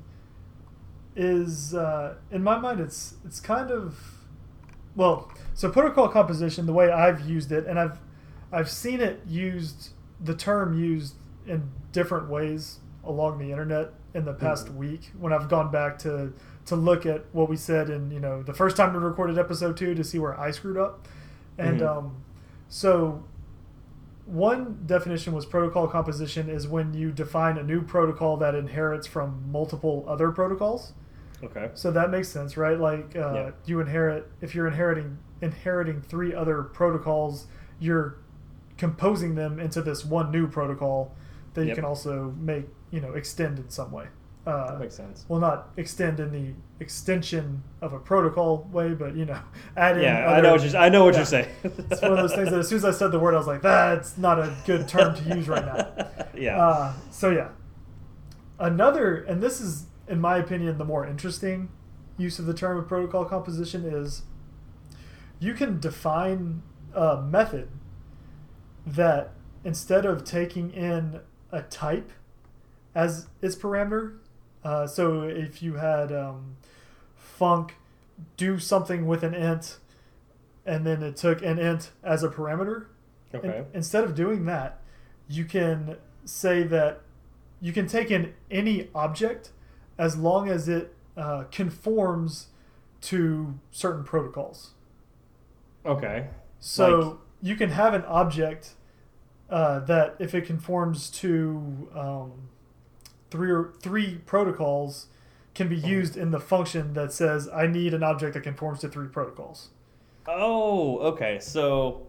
is, uh, in my mind, it's it's kind of, well, so protocol composition, the way I've used it, and I've I've seen it used, the term used in different ways along the internet in the past Mhm. week when I've gone back to to look at what we said in, you know, the first time we recorded episode two to see where I screwed up, and Mhm. um, so. One definition was protocol composition is when you define a new protocol that inherits from multiple other protocols. Okay. So that makes sense, right? Like uh, Yeah. you inherit, if you're inheriting inheriting three other protocols, you're composing them into this one new protocol that you Yep. can also make, you know, extend in some way. Uh, That makes sense. well, not extend in the extension of a protocol way, but you know, add in. Yeah, I other- know what you're. I know what Yeah. you're saying. It's one of those things that as soon as I said the word, I was like, that's not a good term to use right now. Yeah. Uh, so yeah, another, and this is, in my opinion, the more interesting use of the term of protocol composition is you can define a method that instead of taking in a type as its parameter, uh, so if you had um, func do something with an int and then it took an int as a parameter, Okay. in- instead of doing that, you can say that you can take in any object as long as it uh, conforms to certain protocols. Okay. So Like- you can have an object uh, that if it conforms to um, three or three protocols can be used in the function that says I need an object that conforms to three protocols. Oh, okay. So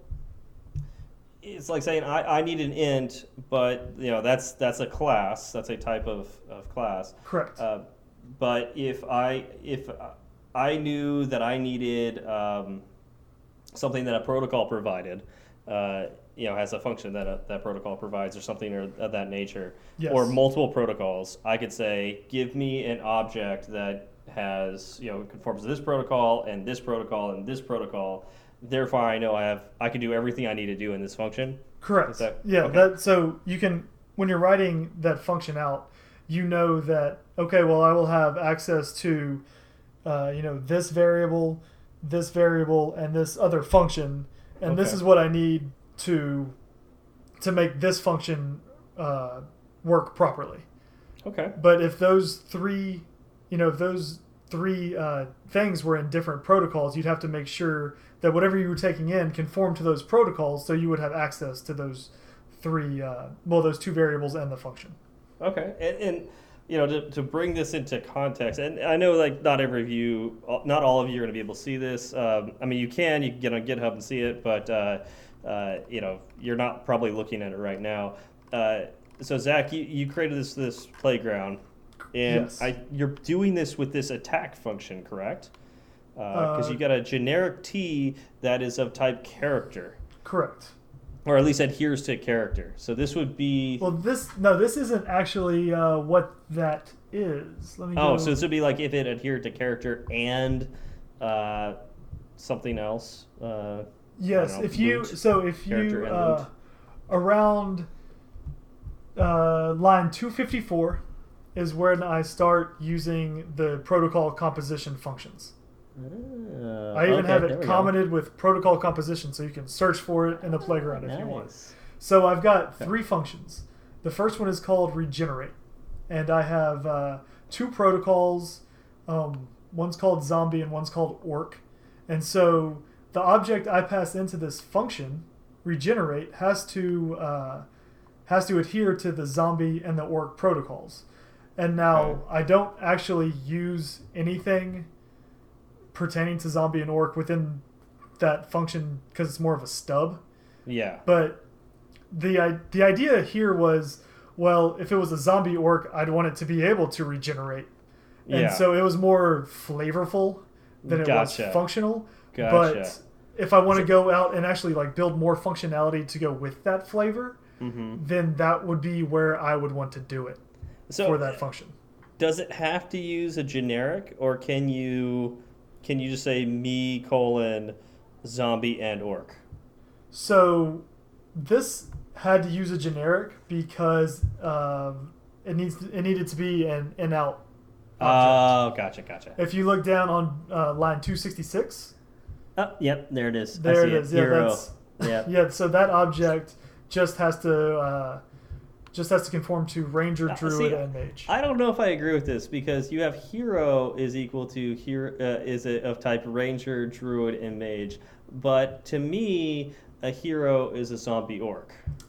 it's like saying I, I need an int, but you know that's that's a class. That's a type of, of class. Correct. Uh, but if I if I knew that I needed um, something that a protocol provided, uh, you know, has a function that a, that protocol provides or something or of that nature, Yes. or multiple protocols, I could say, give me an object that has, you know, conforms to this protocol and this protocol and this protocol. Therefore, I know I have I can do everything I need to do in this function. Correct. Is that- yeah. okay. That so you can when you're writing that function out, you know that okay. Well, I will have access to uh, you know, this variable, this variable, and this other function, and Okay. this is what I need to to make this function uh, work properly. Okay. But if those three, you know, if those three uh, things were in different protocols, you'd have to make sure that whatever you were taking in conformed to those protocols, so you would have access to those three, uh, well, those two variables and the function. Okay. And, and you know, to, to bring this into context, and I know like not every of you, not all of you are going to be able to see this. Um, I mean, you can, you can get on GitHub and see it, but uh, uh, you know, you're not probably looking at it right now. Uh, so Zach, you, you created this this playground, and Yes. I you're doing this with this attack function, correct? Because Uh, you got a generic T that is of type character, Correct. or at least adheres to character. So this would be. Well, this no, this isn't actually uh, what that is. Let me. Oh, go. so this would be like if it adhered to character and uh, something else. Uh, Yes, I don't know, if you loot, so if character you and uh, loot. around uh, line two fifty-four is when I start using the protocol composition functions. uh, I even okay, have there it we go. commented with protocol composition, so you can search for it in the playground if you want. Nice. So I've got three functions. The first one is called regenerate, and I have uh, two protocols. Um, one's called zombie and one's called orc. And so the object I pass into this function, regenerate, has to uh, has to adhere to the zombie and the orc protocols. And now Okay. I don't actually use anything pertaining to zombie and orc within that function because it's more of a stub. Yeah. But the i- the idea here was, well, if it was a zombie orc, I'd want it to be able to regenerate, and Yeah. so it was more flavorful than it Gotcha. was functional. Gotcha. But if I want to go out and actually like build more functionality to go with that flavor, hmm then that would be where I would want to do it So for that function. does it have to use a generic, or can you can you just say me colon zombie and orc? So this had to use a generic because um, it needs it needed to be an in out object. Oh, gotcha, gotcha. If you look down on uh, line two sixty-six, Oh, yep, there it is. I there see it is. Yeah, Hero. that's Yeah. yeah. So that object just has to uh, just has to conform to ranger, Uh, druid, see, and mage. I don't know if I agree with this because you have hero is equal to hero uh, is it of type ranger, druid, and mage, but to me a hero is a zombie orc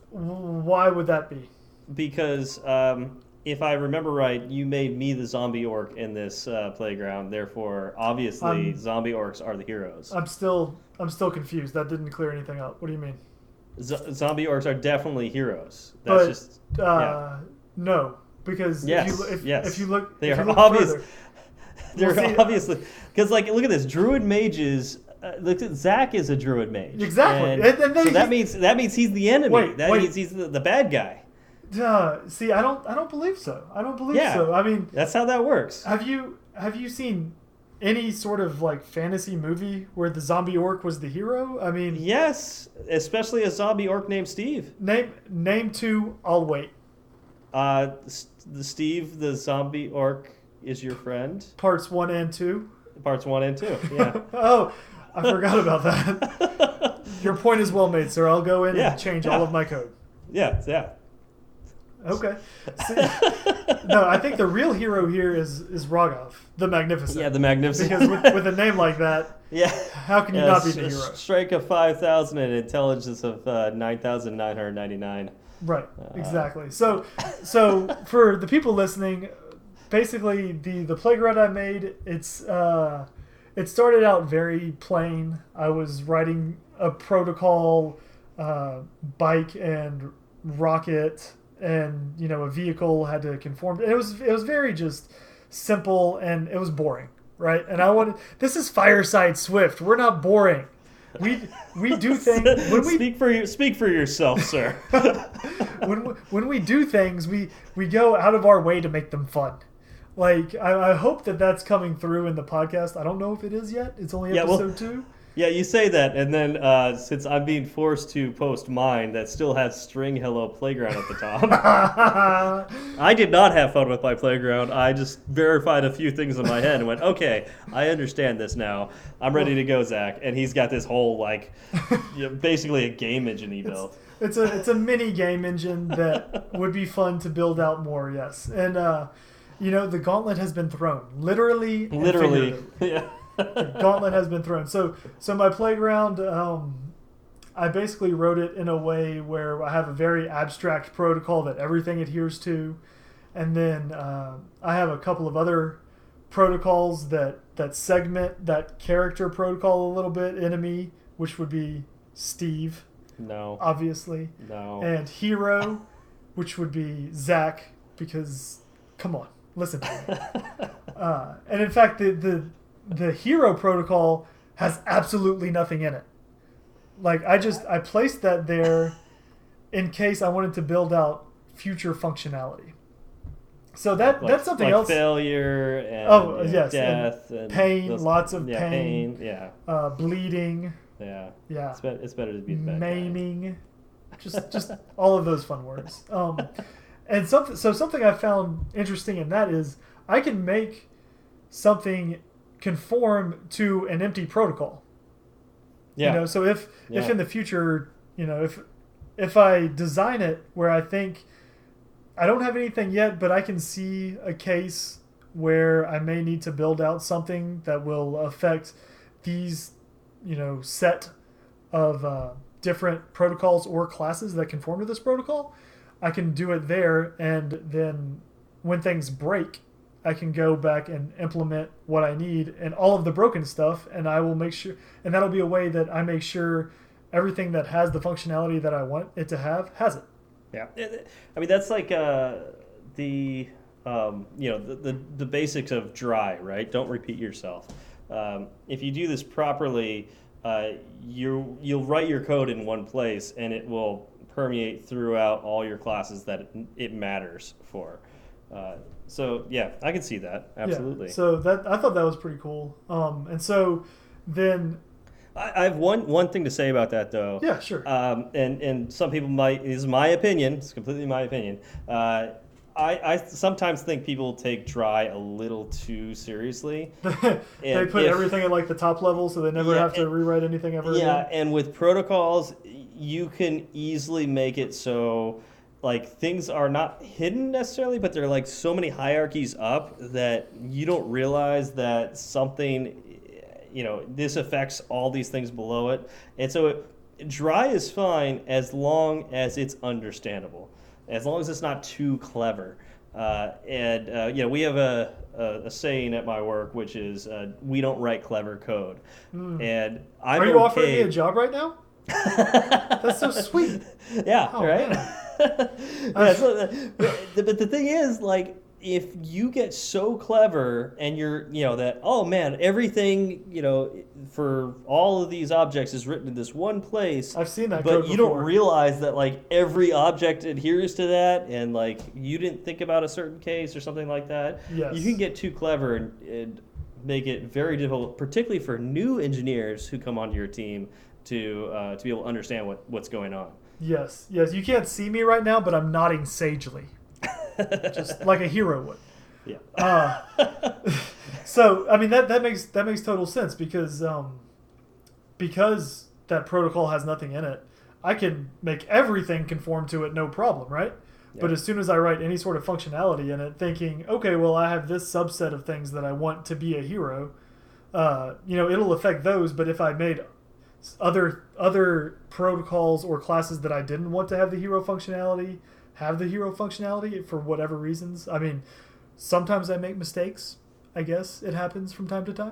Why would that be? because um, if I remember right, you made me the zombie orc in this uh, playground. Therefore, obviously, I'm- zombie orcs are the heroes. I'm still I'm still confused. That didn't clear anything up. What do you mean? Z- zombie orcs are definitely heroes. That's But just uh, no, because Yes, if you, if, yes. if you look, They if are you look obvious. further, they're Well, see, obviously because like look at this druid mages. Uh, look at Zach is a druid mage. Exactly. and, And- and then so that he's- means that means he's the enemy. Wait, that wait. means he's the, the bad guy. Uh, see, I don't I don't believe so. I don't believe Yeah. so. I mean, That's how that works. have you have you seen any sort of like fantasy movie where the zombie orc was the hero? I mean, Yes, especially a zombie orc named Steve. name name two. I'll wait. Uh, S- the Steve, the zombie orc, is your friend. Parts one and two. Parts one and two. Yeah. Oh, I forgot about that. Your point is well made, sir. I'll go in Yeah, and change yeah. all of my code. yeah. Yeah. Okay. See, no, I think the real hero here is is Rogov, the Magnificent. Yeah. The magnificent. Because with, with a name like that, yeah. how can you Yeah, not be s- the hero? Strike of five thousand and intelligence of uh, nine thousand nine hundred ninety-nine. Right, Uh, exactly. So, so for the people listening, basically the the playground I made, it's uh, it started out very plain. I was writing a protocol, uh, bike and rocket, and you know a vehicle had to conform. It was it was very just simple and it was boring, right? And I wanted this is Fireside Swift. We're not boring. We we do things when we speak for you. Speak for yourself, sir. when we, when we do things, we we go out of our way to make them fun. Like I, I hope that that's coming through in the podcast. I don't know if it is yet. It's only Yeah, well- episode two. Yeah, you say that, and then uh, since I'm being forced to post mine that still has string hello playground at the top, I did not have fun with my playground. I just verified a few things in my head and went, okay, I understand this now. I'm ready to go, Zach. And he's got this whole, like, you know, basically a game engine he built. It's, it's a it's a mini game engine that would be fun to build out more, yes. And, uh, you know, the gauntlet has been thrown. Literally. Literally, yeah. The gauntlet has been thrown. So, so my playground, um, I basically wrote it in a way where I have a very abstract protocol that everything adheres to, and then uh, I have a couple of other protocols that that segment that character protocol a little bit. Enemy, which would be Steve, No. obviously, No. and hero, which would be Zach, because come on, listen to me. Uh, and in fact, the the the hero protocol has absolutely nothing in it. Like I just I placed that there in case I wanted to build out future functionality. So that like, that's something like else. Failure and Oh, you know, yes, death and, and pain, those, lots of yeah, pain. pain. Yeah. Uh, bleeding. Yeah. Yeah. It's, be- it's better to be the bad guy. Maiming. Just just all of those fun words. Um, and something so something I found interesting in that is I can make something conform to an empty protocol. Yeah. You know, so if Yeah. if in the future, you know, if if I design it where I think I don't have anything yet, but I can see a case where I may need to build out something that will affect these, you know, set of uh, different protocols or classes that conform to this protocol, I can do it there, and then when things break, I can go back and implement what I need and all of the broken stuff, and I will make sure, and that'll be a way that I make sure everything that has the functionality that I want it to have has it. Yeah. I mean, that's like uh, the, um, you know, the, the, the basics of dry, right? Don't repeat yourself. Um, if you do this properly, uh, you you'll write your code in one place, and it will permeate throughout all your classes that it, it matters for. Uh, so yeah, I can see that absolutely. Yeah, so that I thought that was pretty cool. Um, and so then I, I have one one thing to say about that though. yeah, sure. Um, and and some people might. This is my opinion. It's completely my opinion. Uh, I, I sometimes think people take dry a little too seriously. they and put if- everything at like the top level, so they never Yeah, have to and- rewrite anything ever Yeah, again. and with protocols, you can easily make it so like things are not hidden necessarily, but they're like so many hierarchies up that you don't realize that something, you know, this affects all these things below it. And so it, dry is fine as long as it's understandable, as long as it's not too clever. Uh, and uh, you know, we have a, a, a saying at my work, which is uh, we don't write clever code. Mm. And I'm Are you okay. offering me a job right now? That's so sweet. Yeah, Oh, right. man. Yeah, so, but, but the thing is, like, if you get so clever and you're, you know, that, oh man, everything, you know, for all of these objects is written in this one place, I've seen that but code you before. don't realize that, like, every object adheres to that, and, like, you didn't think about a certain case or something like that. Yes. You can get too clever and, and make it very difficult, particularly for new engineers who come onto your team to uh, to be able to understand what, what's going on. Yes, yes. You can't see me right now, but I'm nodding sagely, just like a hero would. Yeah. Uh, so I mean that that makes that makes total sense because um, because that protocol has nothing in it, I can make everything conform to it, no problem, right? Yeah. But as soon as I write any sort of functionality in it, thinking, okay, well, I have this subset of things that I want to be a hero, uh, you know, it'll affect those. But if I made other other protocols or classes that I didn't want to have the hero functionality have the hero functionality for whatever reasons. I mean, sometimes I make mistakes. I guess it happens from time to time.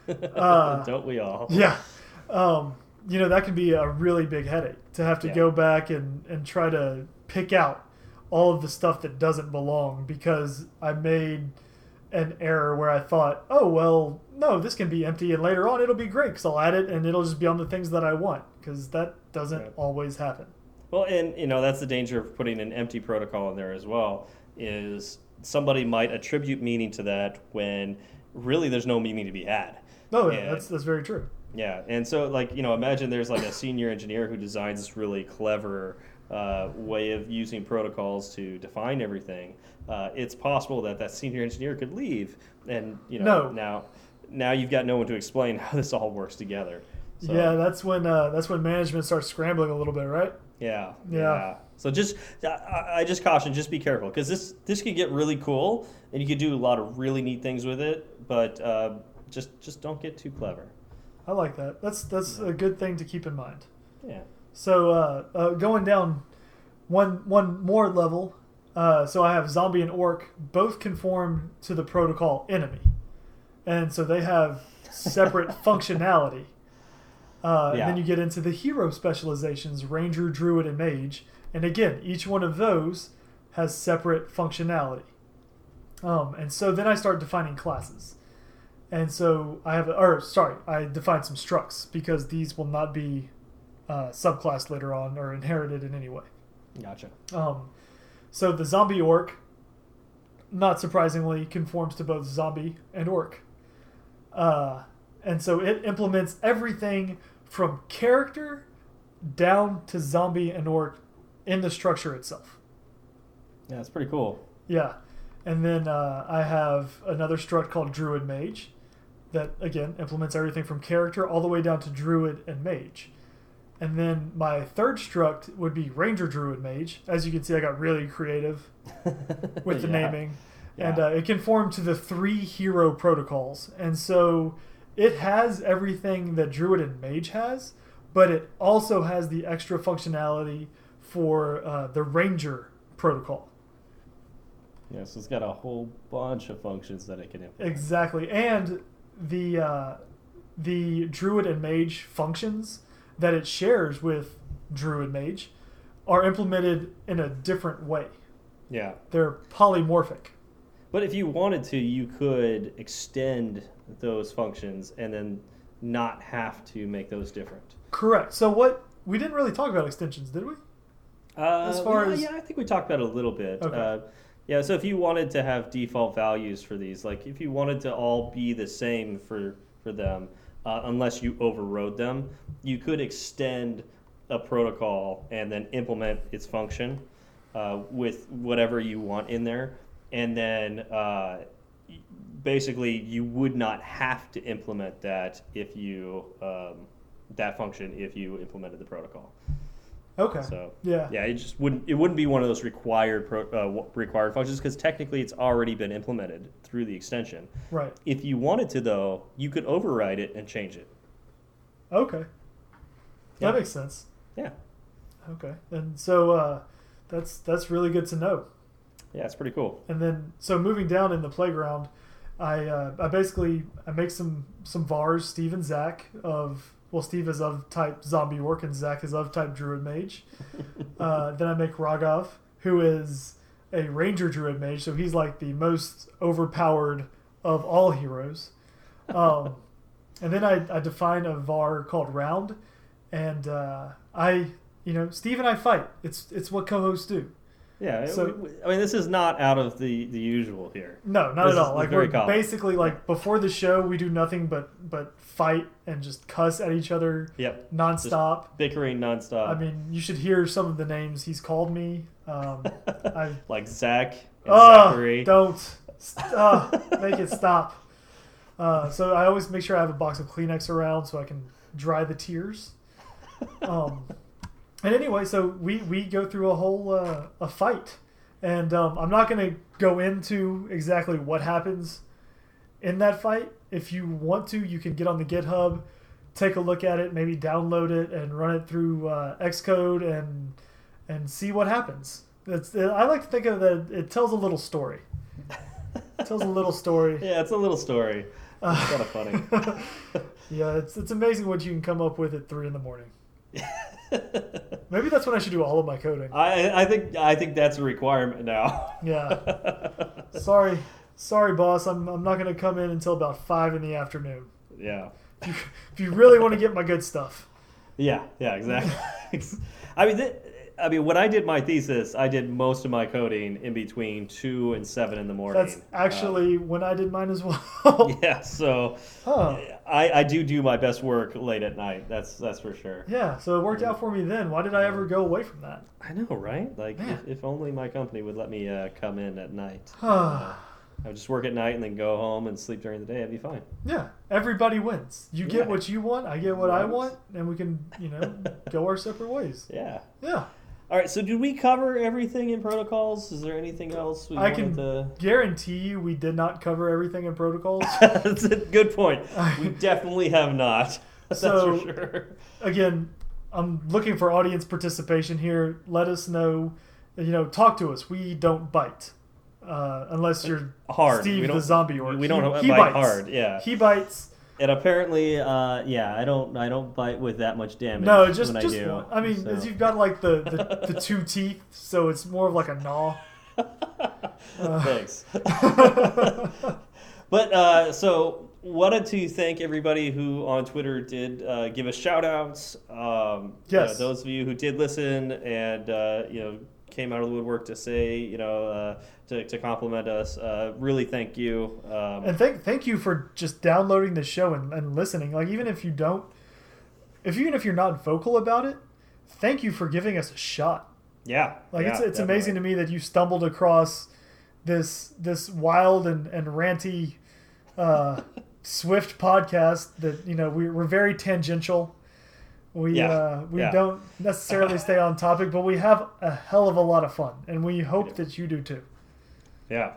Uh, Don't we all? Yeah. Um, you know, that can be a really big headache to have to Yeah. go back and, and try to pick out all of the stuff that doesn't belong because I made an error where I thought, oh, well, no, this can be empty, and later on it'll be great because I'll add it and it'll just be on the things that I want, because that doesn't Right. always happen. Well, and you know that's the danger of putting an empty protocol in there as well. Is somebody might attribute meaning to that when really there's no meaning to be had. No, yeah, And- that's that's very true. Yeah, and so like you know, imagine there's like a senior engineer who designs this really clever uh, way of using protocols to define everything. Uh, it's possible that that senior engineer could leave, and you know No. now now you've got no one to explain how this all works together. So, Yeah, that's when uh, that's when management starts scrambling a little bit, right? yeah, Yeah. So just I, I just caution, just be careful because this this could get really cool, and you could do a lot of really neat things with it, but uh, just just don't get too clever. I like that. That's that's a good thing to keep in mind. Yeah. So uh, uh, going down one one more level, uh, so I have zombie and orc both conform to the protocol enemy, and so they have separate functionality. Uh, Yeah. And then you get into the hero specializations: ranger, druid, and mage. And again, each one of those has separate functionality. Um, and so then I start defining classes. And so I have, or sorry, I define some structs because these will not be uh, subclassed later on or inherited in any way. Gotcha. Um, so the zombie orc, not surprisingly, conforms to both zombie and orc. Uh, and so it implements everything from character down to zombie and orc in the structure itself. Yeah, it's pretty cool. Yeah. And then uh, I have another struct called Druid Mage that, again, implements everything from character all the way down to Druid and Mage. And then my third struct would be Ranger Druid Mage. As you can see, I got really creative with the Yeah. naming. Yeah. And uh, it conformed to the three hero protocols. And so it has everything that Druid and Mage has, but it also has the extra functionality for uh, the Ranger protocol. Yeah, so it's got a whole bunch of functions that it can implement. Exactly, and the uh, the Druid and Mage functions that it shares with Druid Mage are implemented in a different way. Yeah. They're polymorphic. But if you wanted to, you could extend those functions and then not have to make those different. Correct. So what we didn't really talk about extensions, did we? Uh, As far yeah, as- yeah, I think we talked about it a little bit. Okay. Uh, yeah, so if you wanted to have default values for these, like if you wanted to all be the same for for them, uh, unless you overrode them, you could extend a protocol and then implement its function uh, with whatever you want in there, and then uh, basically you would not have to implement that if you um, that function if you implemented the protocol. Okay. So Yeah. yeah, it just wouldn't it wouldn't be one of those required pro, uh, w- required functions because technically it's already been implemented through the extension. Right. If you wanted to though, you could override it and change it. Okay. Yeah. That makes sense. Yeah, Okay. And so uh, that's that's really good to know. yeah, it's pretty cool. And then, so moving down in the playground, I uh, I basically I make some some Vars, Steve and Zach of well, Steve is of type zombie orc and Zach is of type druid mage. uh, then I make Raghav, who is a ranger druid mage, so he's like the most overpowered of all heroes. Um, and then I, I define a Var called Round, and uh, I you know Steve and I fight. It's it's what co-hosts do. Yeah, So- we- we- I mean this is not out of the the usual here. No, not This at is all. Like very we're common. basically like before the show, we do nothing but but fight and just cuss at each other Yep, nonstop. bickering nonstop. I mean, you should hear some of the names he's called me. Um, I like Zach and oh, Zachary. don't St- uh, make it stop. Uh, so I always make sure I have a box of Kleenex around so I can dry the tears. Um, and anyway, so we we go through a whole uh, a fight. And um, I'm not going to go into exactly what happens in that fight. If you want to, you can get on the GitHub, take a look at it, maybe download it and run it through uh, Xcode and and see what happens. It's, I like to think of that it tells a little story. It tells a little story. Yeah, it's a little story. It's kind of funny. Yeah, it's it's amazing what you can come up with at three in the morning. Maybe that's when I should do all of my coding. I I think I think that's a requirement now. Yeah. Sorry, sorry, boss. I'm I'm not going to come in until about five in the afternoon. Yeah. If you, if you really want to get my good stuff. Yeah, yeah, exactly. I mean, th- I mean, when I did my thesis, I did most of my coding in between two and seven in the morning. That's actually um, when I did mine as well. Yeah, so huh. I, I do do my best work late at night. That's that's for sure. Yeah, so it worked out for me then. Why did I ever go away from that? I know, right? Like, if, if only my company would let me uh, come in at night. uh, I would just work at night and then go home and sleep during the day. I'd be fine. Yeah, everybody wins. You yeah. get what you want, I get what right. I want, and we can, you know, go our separate ways. Yeah. Yeah. All right, so did we cover everything in protocols? Is there anything else we I wanted can to... guarantee you we did not cover everything in protocols. That's a good point. We definitely have not. That's so, for sure. Again, I'm looking for audience participation here. Let us know. You know, talk to us. We don't bite. Uh, unless you're hard. Steve the zombie orc. We don't he, he bite bites. hard, yeah. He bites. And apparently, uh, yeah, I don't, I don't bite with that much damage. No, just, when just I do. one. I mean, so. you've got like the, the, the two teeth, so it's more of like a gnaw. Uh. Thanks. But uh, so wanted to thank everybody who on Twitter did uh, give us shout outs. Um, yes. You know, those of you who did listen and uh, you know came out of the woodwork to say, you know, uh, to, to compliment us. Uh, really thank you. Um, and thank thank you for just downloading the show and, and listening. Like, even if you don't, if even if you're not vocal about it, thank you for giving us a shot. Yeah. Like, yeah, it's it's definitely. amazing to me that you stumbled across this this wild and, and ranty uh, Swift podcast that, you know, we, we're very tangential. We yeah. uh, we yeah. don't necessarily stay on topic, but we have a hell of a lot of fun, and we hope that you do too. Yeah.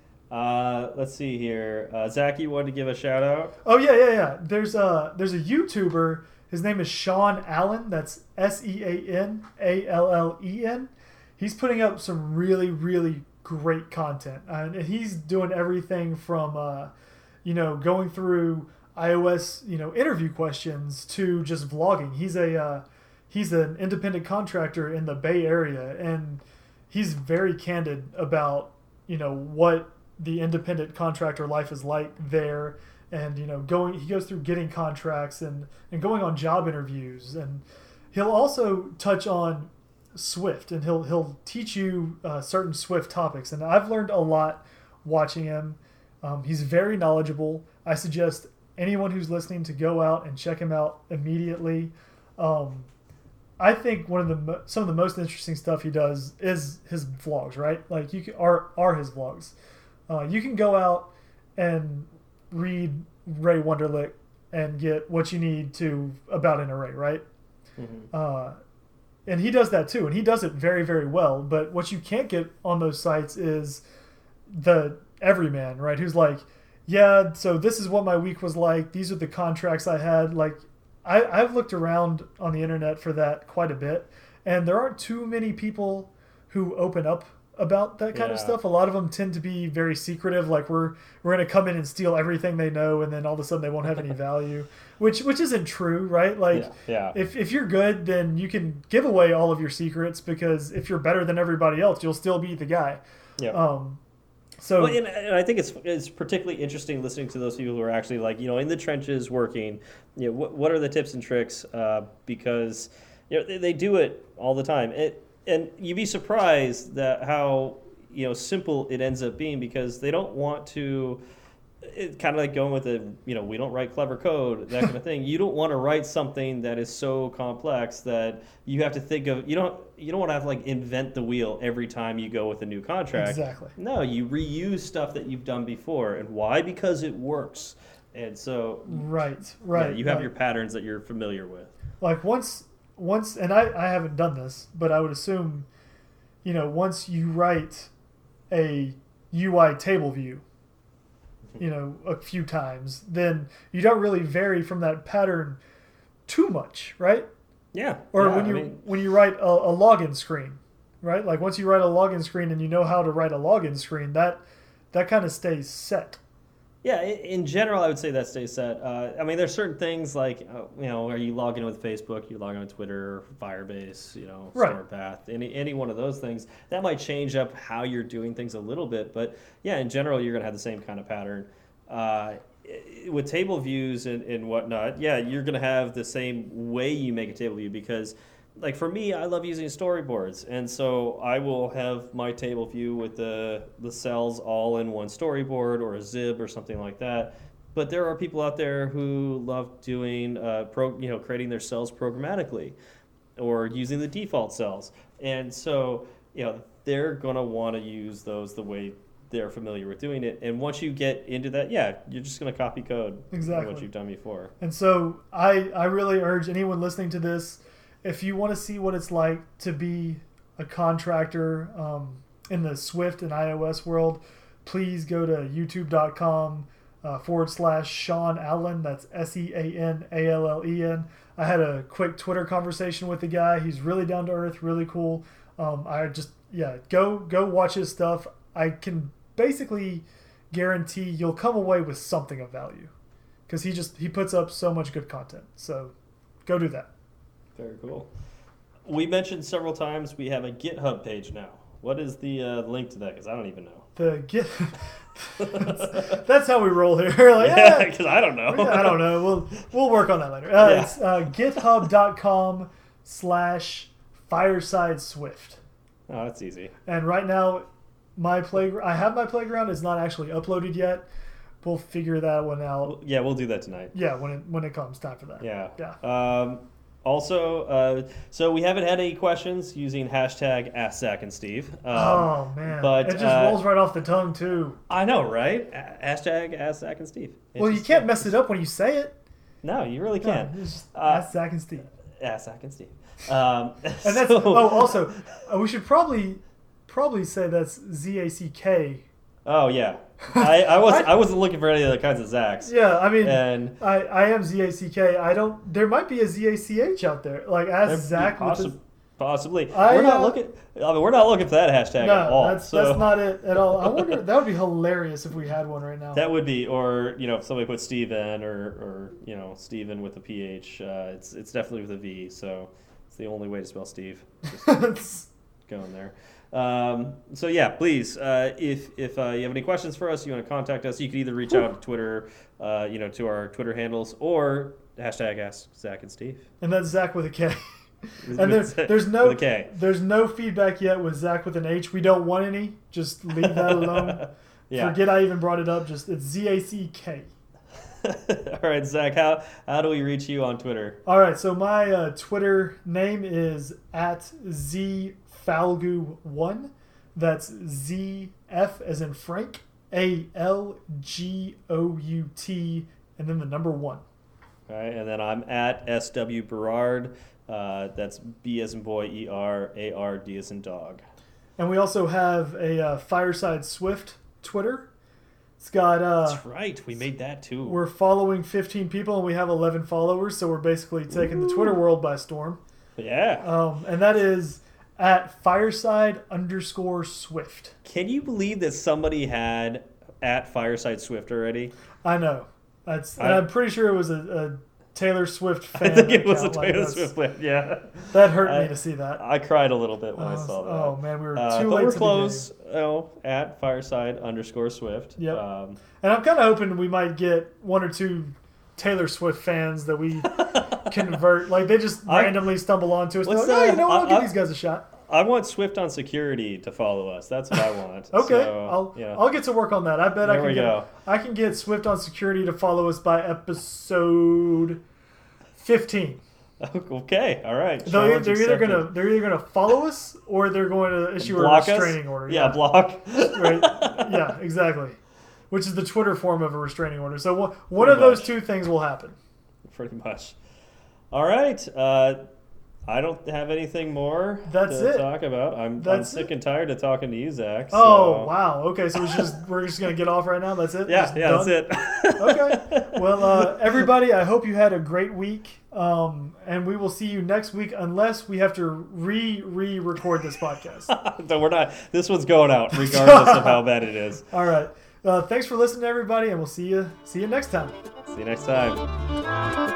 Uh, let's see here. Uh, Zach, you wanted to give a shout out? Oh yeah, yeah, yeah. There's a there's a YouTuber. His name is Sean Allen. That's S E A N A L L E N. He's putting up some really really great content, and he's doing everything from uh, you know going through iOS, you know, interview questions to just vlogging. He's a uh, he's an independent contractor in the Bay Area, and he's very candid about, you know, what the independent contractor life is like there, and, you know, going he goes through getting contracts and and going on job interviews, and he'll also touch on Swift, and he'll he'll teach you uh, certain Swift topics, and I've learned a lot watching him. Um, he's very knowledgeable. I suggest anyone who's listening to go out and check him out immediately. Um, I think one of the mo- some of the most interesting stuff he does is his vlogs, right? Like, you can, are are his vlogs. Uh, you can go out and read Ray Wunderlich and get what you need to about an array, right? Mm-hmm. Uh, and he does that too, and he does it very, very well. But what you can't get on those sites is the everyman, right? Who's like, yeah, so this is what my week was like. These are the contracts I had. Like, I, I've looked around on the internet for that quite a bit, and there aren't too many people who open up about that kind yeah. of stuff. A lot of them tend to be very secretive. Like, we're we're going to come in and steal everything they know, and then all of a sudden they won't have any value, which which isn't true, right? Like, yeah. Yeah. if if you're good, then you can give away all of your secrets, because if you're better than everybody else, you'll still be the guy. Yeah. Um, So, well, and, and I think it's it's particularly interesting listening to those people who are actually, like, you know, in the trenches working. You know, what what are the tips and tricks? Uh, because, you know, they, they do it all the time. It, and you'd be surprised that how, you know, simple it ends up being, because they don't want to. It's kind of like going with the, you know, we don't write clever code, that kind of thing. You don't want to write something that is so complex that you have to think of, you don't, you don't want to have to, like, invent the wheel every time you go with a new contract. Exactly. No, you reuse stuff that you've done before. And why? Because it works. And so, right, right. Yeah, you have right. your patterns that you're familiar with. Like, once, once, and I, I haven't done this, but I would assume, you know, once you write a U I table view, you know, a few times, then you don't really vary from that pattern too much, right? Yeah. Or yeah, when you I mean, when you write a, a login screen, right? Like, once you write a login screen and you know how to write a login screen, that that kind of stays set. Yeah, in general, I would say that stays set. Uh, I mean, there's certain things like, uh, you know, are you logging in with Facebook, you log in with Twitter, Firebase, you know, right. StorePath, any any one of those things. That might change up how you're doing things a little bit, but yeah, in general, you're going to have the same kind of pattern. Uh, with table views and, and whatnot, yeah, you're going to have the same way you make a table view, because like for me, I love using storyboards, and so I will have my table view with the the cells all in one storyboard or a zib or something like that. But there are people out there who love doing, uh, pro, you know, creating their cells programmatically, or using the default cells, and so you know they're gonna want to use those the way they're familiar with doing it. And once you get into that, yeah, you're just gonna copy code exactly what you've done before. And so I I really urge anyone listening to this, if you want to see what it's like to be a contractor um, in the Swift and iOS world, please go to youtube.com uh, forward slash Sean Allen. That's S E A N A L L E N. I had a quick Twitter conversation with the guy. He's really down to earth, really cool. Um, I just, yeah, go go watch his stuff. I can basically guarantee you'll come away with something of value because he just, he puts up so much good content. So go do that. Very cool. We mentioned several times we have a GitHub page now. What is the uh, link to that? Because I don't even know. The Git. that's, that's how we roll here. Like, yeah, because I don't know. I don't know. We'll we'll work on that later. Uh, Yeah. It's uh, github.com slash fireside swift. Oh, that's easy. And right now, my playground. I have my playground. It's not actually uploaded yet. We'll figure that one out. Well, yeah, we'll do that tonight. Yeah, when it when it comes time for that. Yeah. Yeah. Um, also, uh, so we haven't had any questions using hashtag Ask Zach and Steve. Um, oh man, but, it just uh, rolls right off the tongue too. I know, right? A- hashtag Ask Zach and Steve. It Well, you just- can't mess it up when you say it. No, you really No, can't. it's just Uh, ask Zach and Steve. Ask Zach and Steve. Um, And that's so- oh, also uh, we should probably probably say that's Z A C K. Oh yeah, I, I was I wasn't looking for any other kinds of Zachs. Yeah, I mean, And I, I am Z A C K. I don't. There might be a Z A C H out there. Like ask There'd Zach. be With possi- his, possibly. I, we're not uh, looking. I mean, we're not looking for that hashtag no, at all. that's so that's not it at all. I wonder. That would be hilarious if we had one right now. that would be, or you know, if somebody put Steven or or you know, Steven with a P H. Uh, it's it's definitely with a V. So it's the only way to spell Steve. Just going there. Um, so yeah, please, uh, if if uh, you have any questions for us, you want to contact us, you can either reach out to Twitter, uh, you know, to our Twitter handles, or hashtag Ask Zach and Steve. And that's Zach with a K. With- And there, with- there's no with a K. there's no feedback yet with Zach with an H. We don't want any. Just leave that alone. Yeah. Forget I even brought it up. Just it's Z A C K. All right, Zach, how how do we reach you on Twitter? All right, so my uh, Twitter name is at Z Falgout one. That's Z F as in Frank, A L G O U T, and then the number one. All right, and then I'm at S W Berard. Uh, that's B as in boy, E R, A R, D as in dog. And we also have a uh, Fireside Swift Twitter. It's got uh, That's right, we made that too. we're following fifteen people and we have eleven followers, so we're basically taking Ooh. the Twitter world by storm. Yeah. Um, and that is at Fireside underscore Swift. Can you believe that somebody had at Fireside Swift already? I know. That's. And I- I'm pretty sure it was a, a Taylor Swift fan. I think it was a account like Taylor us. Swift one, yeah. That hurt I- me to see that. I cried a little bit when I Uh, saw that. oh man, we were too Uh, late but we're to close, you know, at Fireside underscore Swift. Yep. Um, the game. And I'm kind of hoping we might get one or two Taylor Swift fans that we convert. Like they just I- randomly stumble onto us. They're What's like, oh, the- you know what? I'll I- give I- these guys a shot. I want Swift on security to follow us. That's what I want. Okay, So, I'll yeah. I'll get to work on that. I bet I There can we get go. I can get Swift on security to follow us by episode fifteen. Okay, all right. They're, Challenge they're either accepted. gonna they're either gonna follow us or they're going to issue Block a us? restraining order. Yeah, block. right. Yeah, exactly. Which is the Twitter form of a restraining order. So one, one Pretty of those much. two things will happen. Pretty much. All right. Uh, I don't have anything more That's to it. talk about. I'm, I'm That's sick it. and tired of talking to you, Zach. Oh so- wow. Okay, so we should just we're just gonna get off right now. That's it. Yeah, Just yeah, done? that's it. Okay. Well, uh, everybody, I hope you had a great week, um, and we will see you next week, unless we have to re re record this podcast. So we're not. This one's going out, regardless of how bad it is. All right. Uh, thanks for listening, everybody, and we'll see you see you next time. See you next time.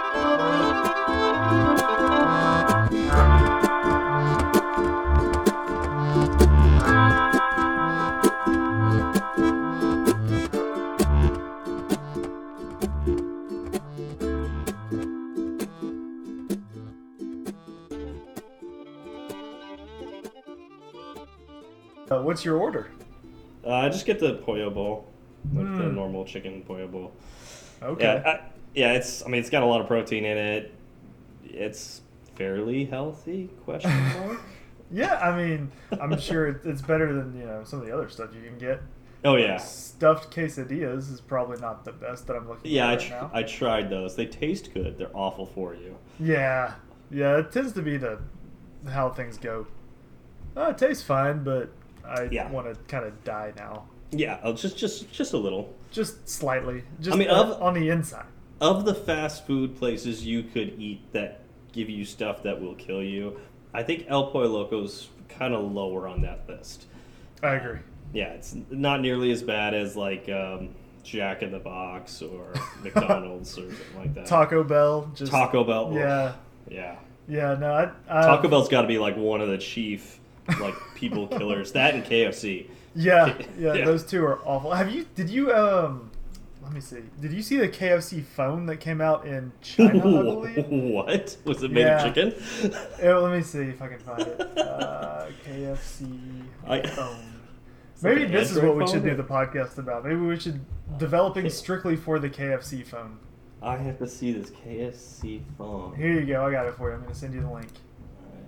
what's your order? Uh, I just get the pollo bowl, like Mm. the normal chicken pollo bowl. Okay. Yeah, I, yeah. It's. I mean, it's got a lot of protein in it. It's fairly healthy? Question mark. Yeah, I mean, I'm sure it- it's better than you know some of the other stuff you can get. Oh yeah. Stuffed quesadillas is probably not the best that I'm looking Yeah, at I, right tr- now. I tried those. They taste good. They're awful for you. Yeah, yeah, it tends to be the how things go. Oh, it tastes fine, but I Yeah. want to kind of die now, Yeah, oh, just just just a little. just slightly, just I mean, on, of- on the inside. Of the fast food places you could eat that give you stuff that will kill you, I think El Pollo Loco's kind of lower on that list. I agree. Yeah, it's not nearly as bad as like um, Jack in the Box or McDonald's or something like that. Taco Bell, just Taco Bell. ugh, Yeah, Yeah. yeah. No, I, I, Taco Bell's got to be like one of the chief like people killers. That and K F C. Yeah, yeah, Yeah. those two are awful. Have you? Did you? Um, let me see. Did you see the K F C phone that came out in China? I believe. What? Was it made Yeah. of chicken? Eh, let me see if I can find it. Uh, K F C I- phone. It's like Maybe an this is Android what we should phone? do the podcast about. Maybe we should developing strictly for the K F C phone. I have to see this K F C phone. Here you go. I got it for you. I'm going to send you the link. Alright.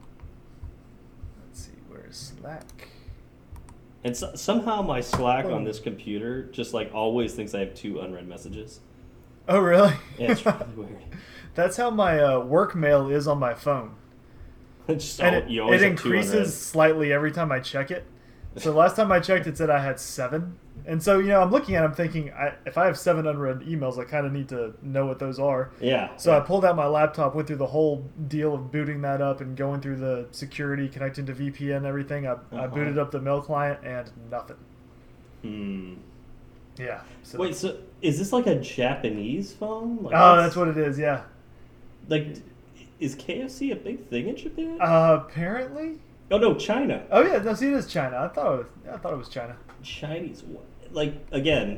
Let's see. Where's Slack? And so, somehow my Slack Oh. on this computer just like always thinks I have two unread messages. Oh, really? Yeah, it's really weird. That's how my uh, work mail is on my phone. It's just, And oh, it, you always it have two unread. increases slightly every time I check it. So last time I checked, it said I had seven. And so, you know, I'm looking at it, I'm thinking, I, if I have seven unread emails, I kind of need to know what those are. Yeah. So I pulled out my laptop, went through the whole deal of booting that up and going through the security, connecting to V P N and everything. I, I Uh-huh. booted up the mail client and nothing. Hmm. Yeah. So. Wait, so is this like a Japanese phone? Like, Oh, that's what it is, yeah. Like, is K F C a big thing in Japan? Uh, apparently? oh no, China. Oh, yeah, no, see, it is China. I thought it was, I thought it was China. Chinese. what- Like again,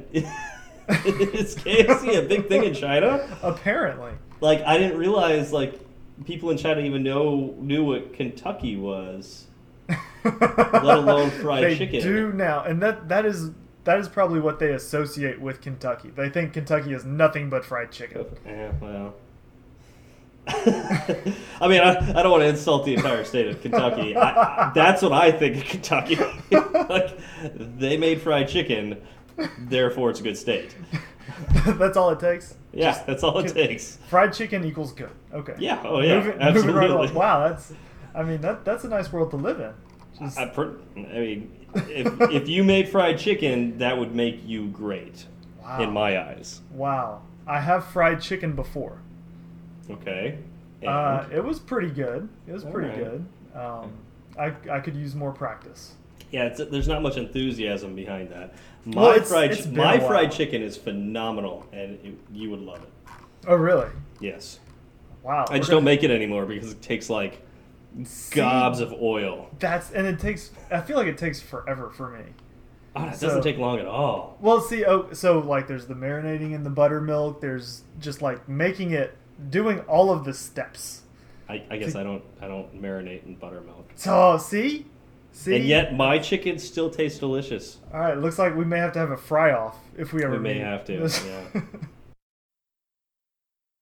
is K F C a big thing in China? Apparently. Like I didn't realize like people in China even know knew what Kentucky was. Let alone fried they chicken. do now, and that that is that is probably what they associate with Kentucky. They think Kentucky is nothing but fried chicken. Yeah, well. I mean, I, I don't want to insult the entire state of Kentucky. I, I, that's what I think of Kentucky. Like, they made fried chicken, therefore it's a good state. That's all it takes. Yeah, Just that's all it Ken- takes. Fried chicken equals good. Okay. Yeah, oh yeah, moving, absolutely. Moving right along. Wow, that's. I mean, that that's a nice world to live in. Just, I, per, I mean, if, if you made fried chicken, that would make you great, wow. in my eyes. Wow. I have fried chicken before. Okay. And? Uh, it was pretty good. It was pretty Alright. good. Um, I I could use more practice. yeah, it's, there's not much enthusiasm behind that. My Well, it's- fried it's chi- been my a while. fried chicken is phenomenal, and it, you would love it. Oh, really? Yes. Wow. I just We're don't gonna- make it anymore because it takes like See, gobs of oil. That's and it takes. I feel like it takes forever for me. Oh, that So- doesn't take long at all. Well, see, oh, so like there's the marinating in the buttermilk. There's just like making it, doing all of the steps. I, I guess I don't I don't marinate in buttermilk. So see, see, And yet my chicken still tastes delicious. all right. Looks like we may have to have a fry off if we ever We may meet. have to, yeah.